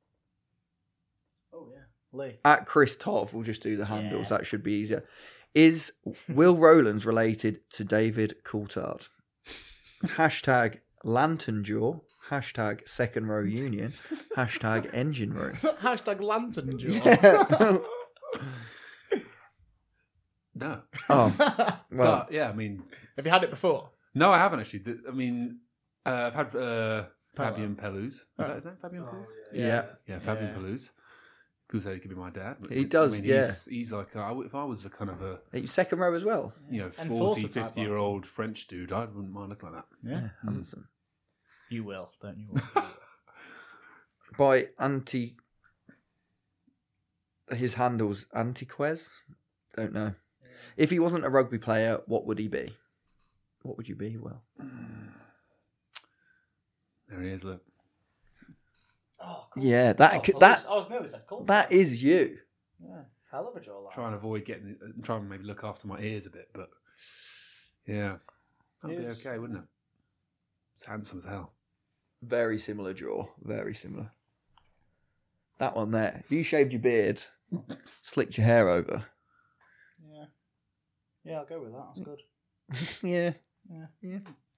B: Oh yeah, Lee.
A: At Chris Tov, we'll just do the handles.
B: Yeah.
A: That should be easier. Is Will Rowlands related to David Coulthard? Hashtag Lantern Jaw. Hashtag second row union. Hashtag engine room.
B: Is that hashtag lantern jaw?
A: Yeah.
C: No.
A: Oh, well,
C: But yeah, I mean,
B: Have you had it before?
C: no, I haven't actually. The- I mean, uh, I've had uh,
B: Pello.
C: Fabian Pelouse. Is
B: Oh.
C: that his name? Fabian Pelouse?
A: yeah.
C: Yeah, Fabian
B: Yeah.
C: Pelouse. People say he could be my dad. But,
A: He does,
C: I mean,
A: yeah.
C: He's, he's like, uh, if I was a kind of a,
A: Are you second row as well?
C: you know,
B: Enforcer
C: forty,
B: type,
C: fifty year old French dude, I wouldn't mind looking like that.
B: Yeah.
A: Handsome.
B: You will, don't you?
A: By anti. His handle's Antiquez? Don't know. If he wasn't a rugby player, what would he be? What would you be? Well,
C: There he is, look.
B: Oh,
A: yeah, that
B: Oh,
A: could,
B: I
A: that
B: was, I was nearly said Colts.
A: that is you.
B: Yeah, hell of a jawline.
C: Try and avoid getting, uh, try and maybe look after my ears a bit, but yeah, that'd be
B: Ears.
C: okay, wouldn't it? It's handsome as hell.
A: Very similar jaw. Very similar. That one there. If you shaved your beard, slicked your hair over.
B: Yeah. Yeah, I'll go with that. That's good.
A: Yeah.
B: Yeah.
A: Yeah.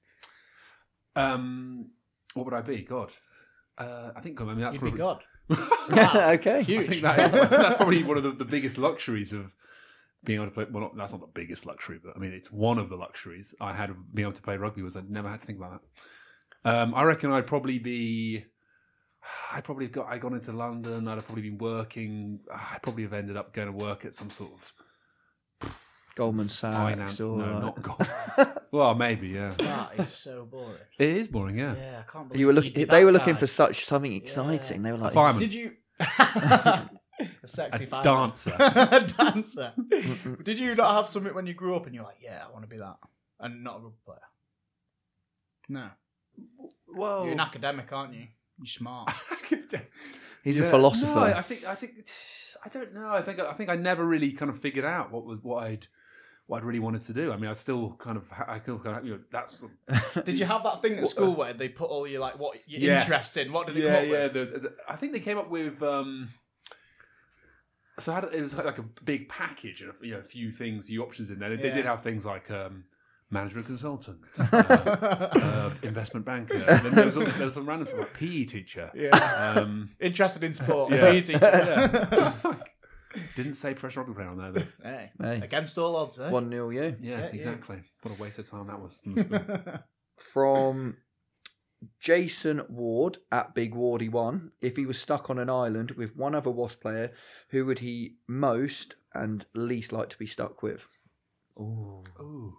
C: Um, what would I be? God, uh, I think I mean that's
B: You'd
C: probably
B: be God.
A: okay.
C: I think that is, that's probably one of the, the biggest luxuries of being able to play. Well, not, that's not the biggest luxury, but I mean, it's one of the luxuries I had of being able to play rugby was I never had to think about that. Um, I reckon I'd probably be. I'd probably have got. I gone into London. I'd have probably been working. I'd probably have ended up going to work at some sort of
A: Goldman Sachs.
C: finance.
A: or
C: No,
A: like-
C: not Gold. Well, maybe, yeah.
B: That is so boring.
C: It is boring, yeah.
B: Yeah, I can't believe
A: You were
B: you'd
A: looking.
B: be
A: They
B: that
A: were looking
B: guy.
A: for such something exciting. They were
C: A
A: like,
C: fireman,
B: Did you? A sexy
C: a
B: fireman.
C: dancer.
B: A dancer. Did you not have something when you grew up and you're like, yeah, I want to be that, and not a rugby player? No,
C: Well,
B: you're an academic, aren't you? You're smart.
A: he's
C: Yeah.
A: a philosopher.
C: No, I think I think I don't know. I think I think I never really kind of figured out what was what I'd what I'd really wanted to do. I mean, I still kind of I still kind of you know that's
B: Did you have that thing at school where they put all your like what your
C: Yes.
B: interest in? What did it
C: yeah
B: come up
C: yeah.
B: with?
C: The, the, I think they came up with. Um, so I had, it was like a big package and you know, a few things, a few options in there. They, they
B: Yeah.
C: did have things like um, management consultant, uh, uh, investment banker. And then there was, also, there was some random stuff like P E teacher.
B: Yeah.
C: Um,
B: Interested in sport.
C: Yeah.
B: P E teacher.
C: yeah. Didn't say professional rugby player on there though.
B: Hey,
A: Hey.
B: against all odds, eh?
A: One nil you.
C: Yeah,
B: Yeah, yeah.
C: exactly. What a waste of time that was. from school.
A: From Jason Ward at Big Wardy One. If he was stuck on an island with one other Wasp player, who would he most and least like to be stuck with? Ooh.
C: Ooh.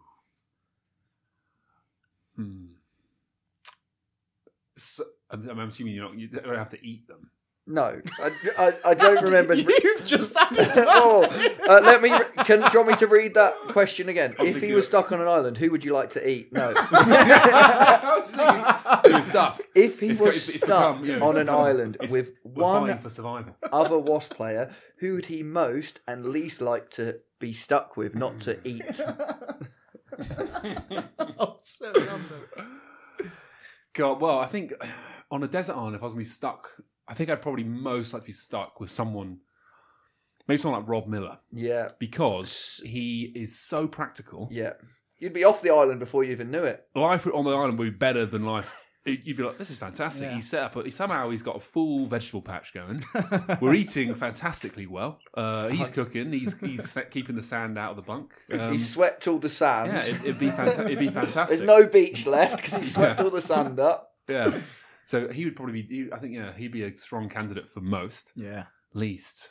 C: Hmm. So, I'm, I'm assuming you're not, you don't have to eat them.
A: No, I, I, I don't remember.
B: You've just added that.
A: oh, uh, let me. Can do you want me to read that question again?
C: I'm
A: If he
C: thinking
A: was
C: of-
A: stuck on an island, who would you like to eat? No.
C: I was thinking, he was stuck.
A: If he
C: It's
A: was
C: got- it's- it's
A: stuck
C: become, you know,
A: on
C: it's
A: an
C: become-
A: island
C: it's-
A: with
C: We're fighting
A: one
C: for survival.
A: other Wasp player, who would he most and least like to be stuck with, not to eat?
B: Oh, so random.
C: God, well, I think on a desert island, if I was going to be stuck, I think I'd probably most like to be stuck with someone, maybe someone like Rob Miller,
A: Yeah,
C: because he is so practical.
A: yeah. You'd be off the island before you even knew it.
C: Life on the island would be better than life. You'd be like, this is fantastic.
B: Yeah.
C: He's set up, a, somehow he's got a full vegetable patch going. We're eating fantastically well. Uh, he's cooking. He's he's set, keeping the sand out of the bunk. Um,
A: he swept all the sand.
C: yeah, it, it'd be fanta- it'd be fantastic.
A: There's no beach left because he swept
C: Yeah.
A: all the sand up.
C: Yeah. So he would probably be. He, I think yeah, he'd be a strong candidate for most.
B: Yeah.
C: Least.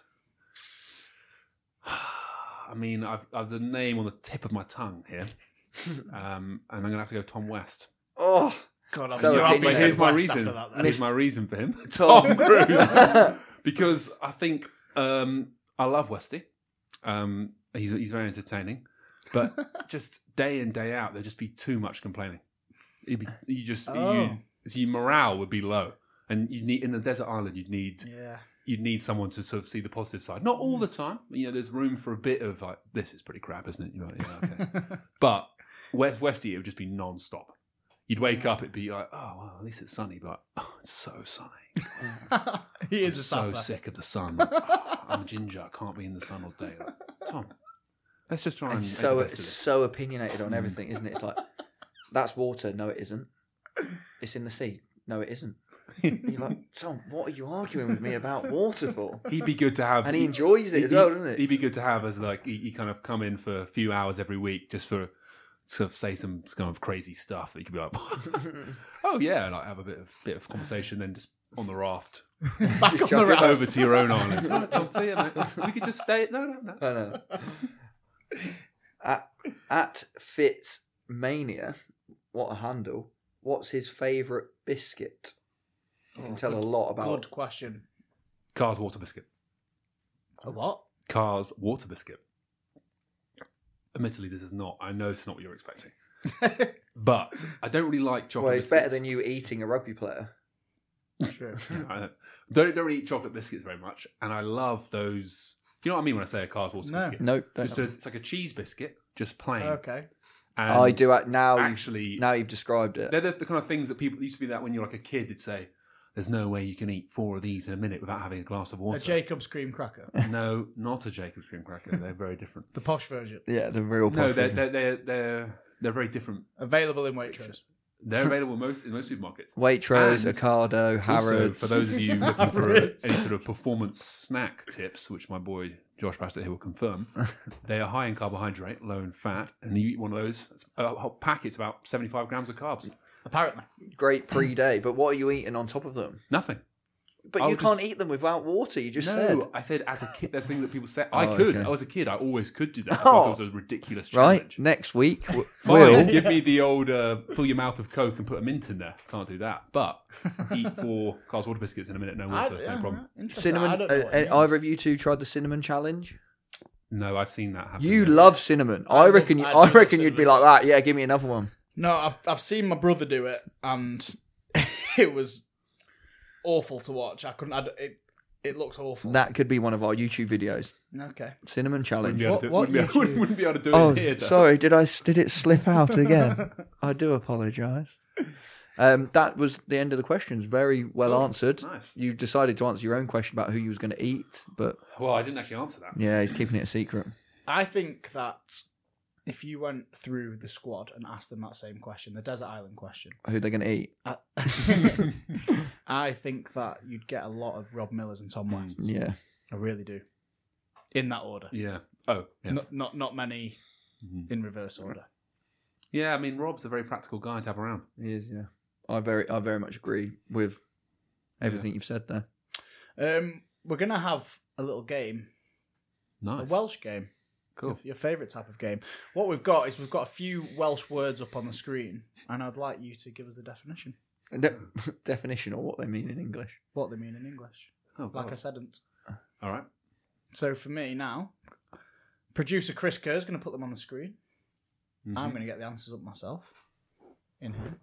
C: I mean, I've I've the name on the tip of my tongue here, um, and I'm going to have to go Tom West.
A: Oh,
B: God, I'm
A: So
B: so,
A: opinion-
B: happy.
C: But
B: you
C: here's
B: said
C: my
B: West
C: reason.
B: after that, then.
C: Here's my reason for him.
A: Tom.
C: Cruise. Because I think um, I love Westy. Um, he's he's very entertaining, but just day in day out, there'd just be too much complaining. It'd be, you just
B: Oh.
C: you, so your morale would be low, and you need in the desert island you'd need
B: Yeah.
C: you'd need someone to sort of see the positive side. Not all the time. You know, there's room for a bit of like, this is pretty crap, isn't it? You're like, yeah, okay. But West Westy, it would just be non-stop. You'd wake up, it'd be like, oh, well, at least it's sunny. But oh, it's so sunny.
B: He
C: I'm
B: is a
C: so
B: sapper.
C: sick of the sun. Oh, I'm a ginger. I can't be in the sun all day. Like, Tom, let's just try and
A: and
C: make
A: so
C: the
A: it's
C: best of it.
A: so opinionated on everything, isn't it? It's like, that's water. No, it isn't. It's in the sea. no, it isn't. You're like, Tom, what are you arguing with me about water for?
C: He'd be good to have,
A: And he enjoys it
C: he-
A: as well,
C: he-
A: doesn't it?
C: He'd be good to have as like he, he kind of come in for a few hours every week just for sort of say some kind of crazy stuff that you could be like, oh yeah, like have a bit of bit of conversation, then just on the raft.
B: Back
A: Just
B: on
A: jump
B: the
A: in
B: raft.
C: Over to your own island. All right, Tom, see you, mate. We could just stay. No, no, no.
A: I know. At, at Fitzmania, what a handle. What's his favourite biscuit? You can
B: Oh,
A: tell
B: good-
A: a lot about.
B: Good question.
C: Cars water biscuit.
B: A what?
C: Cars water biscuit. Admittedly, this is not. I know it's not what you're expecting, but I don't really like chocolate.
A: Well, it's
C: biscuits.
A: better than you eating a rugby player.
B: True.
C: I don't, don't really eat chocolate biscuits very much, and I love those. Do you know what I mean when I say a Cars water
B: No.
C: biscuit?
A: Nope. Don't
C: Just a, it's like a cheese biscuit, just plain.
B: Okay.
C: And
A: I do it now.
C: actually.
A: You've, now you've described it.
C: They're the, the kind of things that people used to be that when you're like a kid, they'd say, "There's no way you can eat four of these in a minute without having a glass of water."
B: A Jacob's cream cracker.
C: No, not a Jacob's cream cracker. They're very different.
B: The posh version.
A: Yeah, the real.
C: No,
A: posh
C: they're
A: version.
C: they're they're they're, they're very different.
B: Available in Waitrose.
C: They're available most in most supermarkets.
A: Waitrose,
C: And
A: Ocado,
C: Also,
A: Harrods.
C: for those of you looking for a,
B: Harrods.
C: any sort of performance snack tips, which my boy Josh Bassett here will confirm, they are high in carbohydrate, low in fat, and you eat one of those, that's a whole packet's about seventy-five grams of carbs.
B: Apparently.
A: Great pre-day, but what are you eating on top of them?
C: Nothing.
A: But
C: I'll
A: you can't
C: just-
A: eat them without water. You just
C: no,
A: said.
C: I said as a kid. There's things that people say. I
A: Oh,
C: could.
A: okay.
C: I was a kid. I always could do that. I
A: Oh.
C: thought it was a ridiculous
A: Right,
C: challenge.
A: next week, w-
C: Fine,
A: Will.
C: give me the old uh, fill your mouth of Coke and put a mint in there. Can't do that. But eat four Carl's water biscuits in a minute, no
B: I,
C: water,
B: yeah,
C: no problem.
B: Interesting.
A: Cinnamon.
B: I don't
A: Uh,
B: know what
A: uh,
B: it
A: either
B: means.
A: of you two tried the cinnamon challenge?
C: No, I've seen that happen.
A: You
C: yeah.
A: love cinnamon.
B: I
A: I,
B: love-
A: reckon. You,
B: I
A: I,
B: do love
A: reckon you'd be
B: cinnamon.
A: like that. Yeah, give me another one.
B: No, I've I've seen my brother do it, and it was awful to watch. I couldn't. I, it it looks awful.
A: That could be one of our YouTube videos.
B: Okay.
A: Cinnamon
C: Wouldn't
A: challenge.
C: be able
B: What-
C: to,
B: what
C: wouldn't, be able,
B: YouTube?
C: wouldn't be able to do
A: Oh,
C: it here. though.
A: sorry. Did I? Did it slip out again? I do apologise. Um, that was the end of the questions. Very well
C: Oh,
A: answered.
C: nice.
A: You decided to answer your own question about who you was going to eat, but
C: Well, I didn't actually answer that.
A: yeah, he's keeping it a secret.
B: I think that if you went through the squad and asked them that same question, the desert island question,
A: Who they're going to eat?
B: I, I think that you'd get a lot of Rob Millers and Tom West.
A: Yeah.
B: I really do. In that order.
C: Yeah. Oh, yeah.
B: Not, not not many
C: Mhm.
B: in reverse order.
C: Yeah, I mean, Rob's a very practical guy to have around.
A: He is, yeah. I very, I very much agree with everything you've said there.
B: Um, we're gonna have a little game,
C: Nice.
B: a Welsh game.
C: Cool.
B: Your, your favourite type of game. What we've got is we've got a few Welsh words up on the screen, and I'd like you to give us the definition.
A: De- definition or what they mean in English.
B: What they mean in English.
C: Oh,
B: Like
C: God.
B: I saidn't.
C: All right.
B: So for me now, producer Chris Kerr is going to put them on the screen.
C: Mhm.
B: I'm going to get the answers up myself. In here.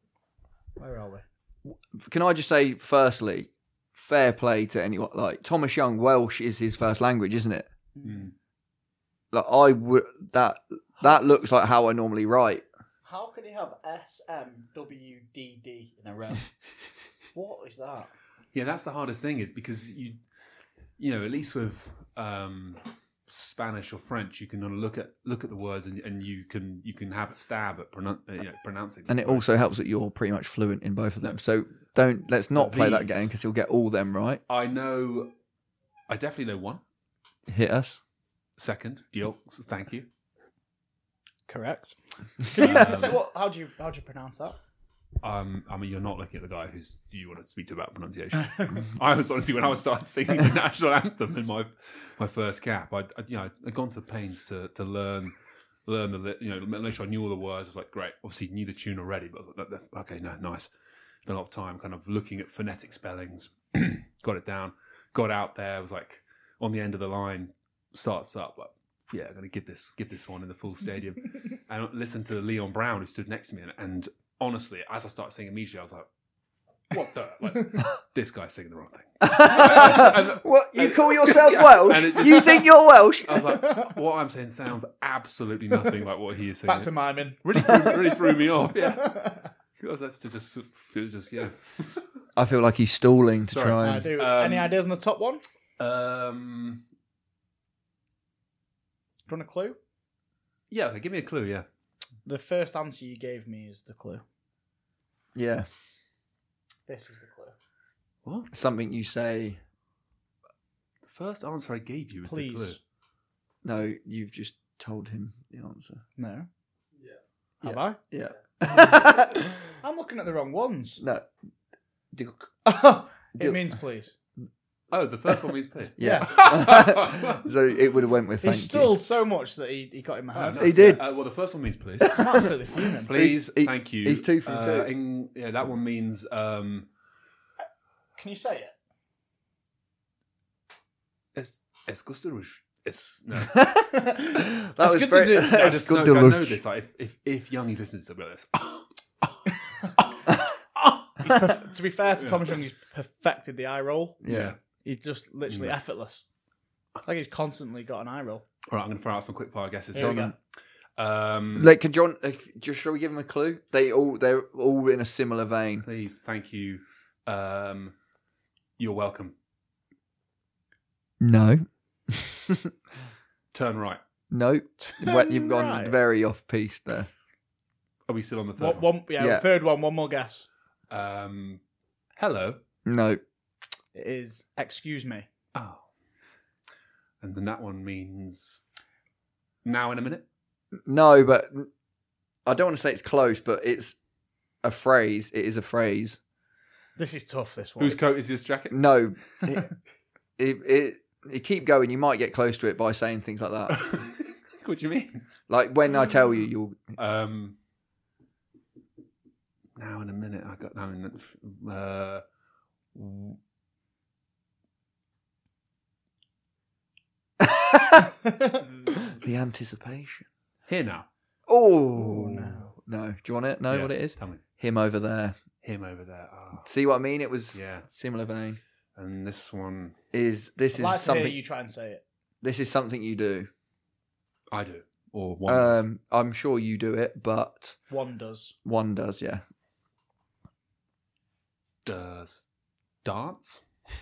B: Where are we?
A: Can I just say, firstly, fair play to anyone. Like Thomas Young, Welsh is his first language, isn't it?
C: Mm.
A: Like I would that that looks like how I normally write.
B: How can you have S M W D D in a row? What is that?
C: Yeah, that's the hardest thing is because you, you know, at least with um, Spanish or French, you can kind of look at look at the words and, and you can you can have a stab at pronoun- uh, you know, pronouncing them.
A: And it also helps that you're pretty much fluent in both of them. So don't let's not
C: But
A: play that
C: these-
A: game because you'll get all them right.
C: I know, I definitely know one.
A: Hit us.
C: Second, deal. Thank you.
B: Correct. Can you
C: Um,
B: say what? How do you how do you pronounce that?
C: Um, I mean, you're not looking at the guy who's you want to speak to about pronunciation. I was honestly when I was started singing the national anthem in my my first cap, I you know I'd gone to pains to to learn learn the li- you know make sure I knew all the words. I was like, great, obviously knew the tune already, but okay, no, nice. Spent a lot of time kind of looking at phonetic spellings, got it down, got out there. Was like on the end of the line, starts up like. Yeah, I'm gonna give this give this one in the full stadium, and listen to Leon Brown who stood next to me, and, and honestly, as I started singing immediately, I was like, "What the? Like, this guy's singing the wrong thing."
A: What you
C: and-
A: call yourself
C: Yeah,
A: Welsh?
C: and it just-
A: You think you're Welsh?
C: I was like, "What I'm saying sounds absolutely nothing like what he is saying."
B: Back to miming.
C: really, threw, really threw me off. Yeah, because that's to just, feel just yeah.
A: I feel like he's stalling to
C: Sorry.
A: try
B: I
A: and.
B: do.
C: Um,
B: Any ideas on the top one?
C: Um,
B: Do you want a clue?
C: yeah, okay, give me a clue. Yeah,
B: The first answer you gave me is the clue.
A: Yeah.
B: This is the clue.
C: What?
A: Something you say.
C: The first answer I gave you was
B: Please.
C: the clue.
A: No, you've just told him the answer.
B: No.
A: Yeah.
B: Have I?
A: Yeah.
B: I'm looking at the wrong ones.
A: No.
B: Oh, it
A: Dil-
B: means please.
C: Oh, the first one means please.
A: Yeah. So it would have went with
B: He
A: thank
B: stalled so much that he, he got in my
C: Oh,
B: hand.
C: nice.
A: He did.
C: Uh, well, the first one means please.
B: I'm absolutely fuming.
C: Please,
A: He-
C: thank you.
A: he's two from
C: Uh,
A: two.
C: in- yeah, that one means um,
B: Can you say it?
C: es, es gustarush. Es, no.
A: that
B: That's
A: was
B: good
A: very.
B: to do.
C: I
A: That's
C: just
A: good
C: know,
A: to
C: I
A: look.
C: know this. Like, if, if, if Youngie's listening to something like this.
B: He's perf- to be fair to Thomas Young, he's perfected the eye roll.
A: Yeah.
B: He's just literally
C: Mm.
B: effortless. Like he's constantly got an eye roll.
C: All right, I'm going to throw out some quick fire guesses.
B: Here we go.
C: Um,
A: Like, could John? If, just shall we give him a clue? They all they're all in a similar vein.
C: Please, thank you. Um, you're welcome.
A: No.
C: Turn right.
A: No. Well, you've gone
B: Right.
A: very off piece there.
C: Are we still on the third
B: One,
C: one?
B: one, yeah,
A: Yeah.
B: third one. One more guess.
C: Um, hello.
A: No.
B: It is excuse me.
C: Oh. And then that one means now in a minute.
A: No, but I don't want to say it's close, but it's a phrase. It is a phrase.
B: This is tough. This one.
C: Whose coat is this jacket?
A: No. It, it, it, you keep going, you might get close to it by saying things like that.
C: What do you mean?
A: Like when I tell you, you'll.
C: Um, now in a minute, I got now in. Uh,
A: The anticipation.
C: here now.
A: Oh,
B: no.
A: no. Do you want it? Know
C: Yeah,
A: what it is?
C: Tell me.
A: Him over there.
C: Him over there. Oh,
A: See what I mean? It was
C: yeah.
A: similar vein.
C: And this one,
A: Is this
B: I'd
A: is
B: like to
A: something?
B: hear you try and say it.
A: This is something you do.
C: I do. Or one. does.
A: Um, I'm sure you do it, but
B: One does.
A: one does. Yeah.
C: Does dance?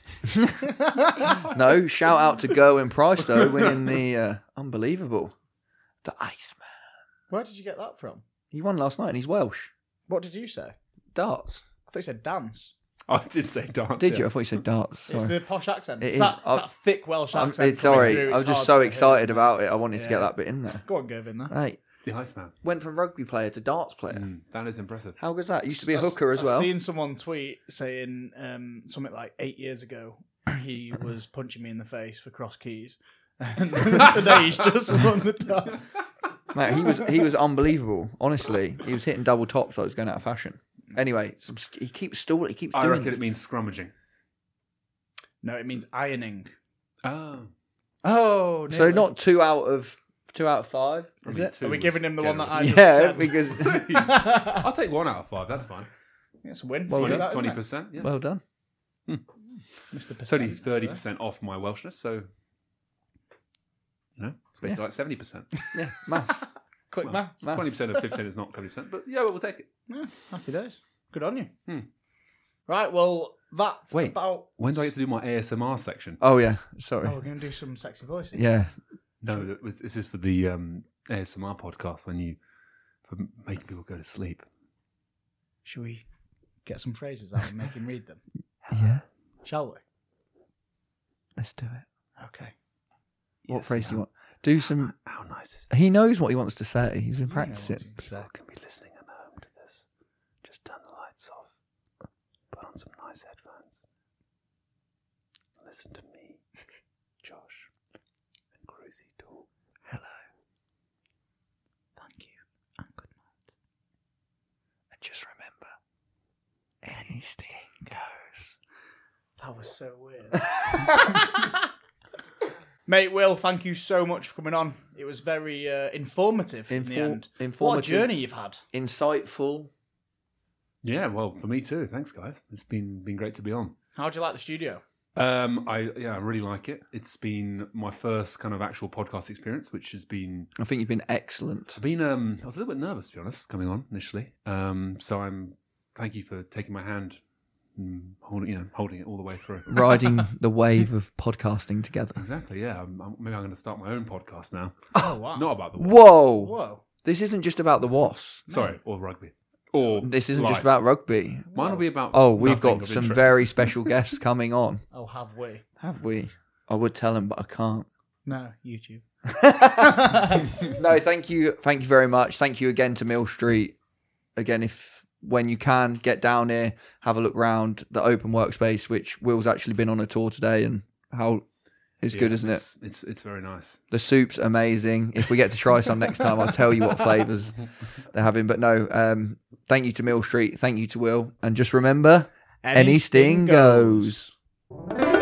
A: No. Shout out to Go and Price though, winning the uh, unbelievable, the Iceman.
B: Where did you get that from?
A: He won last night, and he's Welsh.
B: What did you say?
A: Darts.
B: I thought you said dance.
C: I did say dance.
A: Did
C: yeah.
A: you? I thought you said darts.
B: It's
A: Sorry.
B: the posh accent.
A: It
B: it's
A: is.
B: that, it's
A: I'll-
B: that thick Welsh
A: I'm,
B: accent.
A: it's
B: coming
A: sorry.
B: through.
A: I was
B: It's
A: just
B: hard
A: so
B: to
A: excited
B: hear.
A: about it. I wanted to get
B: Yeah.
A: that bit in there.
B: Go on, go in there.
A: Hey,
C: The Iceman.
A: went from rugby player to darts player.
C: Mm, that is impressive.
A: How good's that? Used to be a
B: I-
A: hooker as
B: I
A: well.
B: seen someone tweet saying um, something like eight years ago he was punching me in the face for cross keys, and today he's just won the dart.
A: Mate, he was he was unbelievable. Honestly, he was hitting double tops. So I was going out of fashion. Anyway, some, he keeps stalling. He keeps
C: I
A: doing.
C: reckon it means scrummaging.
B: No, it means ironing.
C: Oh.
B: Oh,
A: so
B: nearly.
A: not two out of two out of five.
C: I
A: Is
C: mean,
A: it?
C: two
B: Are we
C: was
B: giving him the one that I
C: generous.
B: just
A: Yeah,
B: said?
A: because
C: I'll take one out of five. That's fine.
B: It's a win.
A: Well
B: for you,
A: done.
B: that, isn't
C: Twenty
B: it?
C: percent. Yeah.
A: well done.
B: Mister
C: It's only
B: Percent.
C: thirty percent off my Welshness, so you know, it's basically
A: Yeah.
C: like seventy percent.
A: Yeah, maths.
B: Quick maths.
A: Maths.
C: Twenty percent of fifteen is not seventy percent, but yeah, well, we'll take it.
B: Yeah, happy days. Good on you.
C: Hmm.
B: Right, well, that's
A: Wait,
B: about.
C: When do I get to do my A S M R section?
A: Oh yeah, sorry.
B: Oh, we're going to do some sexy voices.
A: Yeah,
C: No, that was, this is for the um, A S M R podcast when you for making people go to sleep.
B: Should we get some phrases out and make him read them?
A: yeah.
B: Shall we?
A: Let's do it.
B: Okay.
A: What
C: Yes,
A: phrase
C: yeah.
A: do you want? Do some.
C: How nice is this?
A: He knows what he wants to say. He's been
B: know what
A: practicing.
B: he wants to say.
C: People can be listening at home to this. Just turn the lights off. Put on some nice headphones. Listen to me, Josh, and Cruzy talk.
A: Hello,
B: Thank you. And good night.
A: and just remember, any sting goes.
B: That was so weird. Mate, Will, thank you so much for coming on. It was very uh, informative in the
A: Infor-
B: end. What a
A: informative.
B: journey you've had.
A: Insightful.
C: Yeah, well, for me too. Thanks, guys. It's been been great to be on.
B: How do you like the studio?
C: Um, I yeah, I really like it. It's been my first kind of actual podcast experience, which has been
A: I think you've been excellent.
C: I've been um I was a little bit nervous to be honest coming on initially. Um, so I'm thank you for taking my hand, and holding you know holding it all the way through.
A: Riding the wave of podcasting together.
C: Exactly. Yeah. I'm, I'm, maybe I'm going to start my own podcast now.
B: Oh, wow.
C: Not about the
A: Whoa!
B: Whoa.
A: This isn't just about the W A S.
C: sorry or rugby Or
A: This isn't
C: life.
A: just about rugby.
C: Mine will be about.
A: Oh, we've
C: nothing
A: got
C: of
A: some
C: interest.
A: very special guests coming on.
B: Oh, have we?
A: Have we? I would tell them, but I can't.
B: No, YouTube.
A: No, thank you, thank you very much. Thank you again to Mill Street. Again, if when you can get down here, have a look round the open workspace, which Will's actually been on a tour today, and how it's
C: Yeah,
A: good, isn't it?
C: it's, It's it's very nice.
A: The soup's amazing. If we get to try some next time, I'll tell you what flavours they're having. But no, um, thank you to Mill Street. Thank you to Will. And just remember, any, sting goes.
B: goes.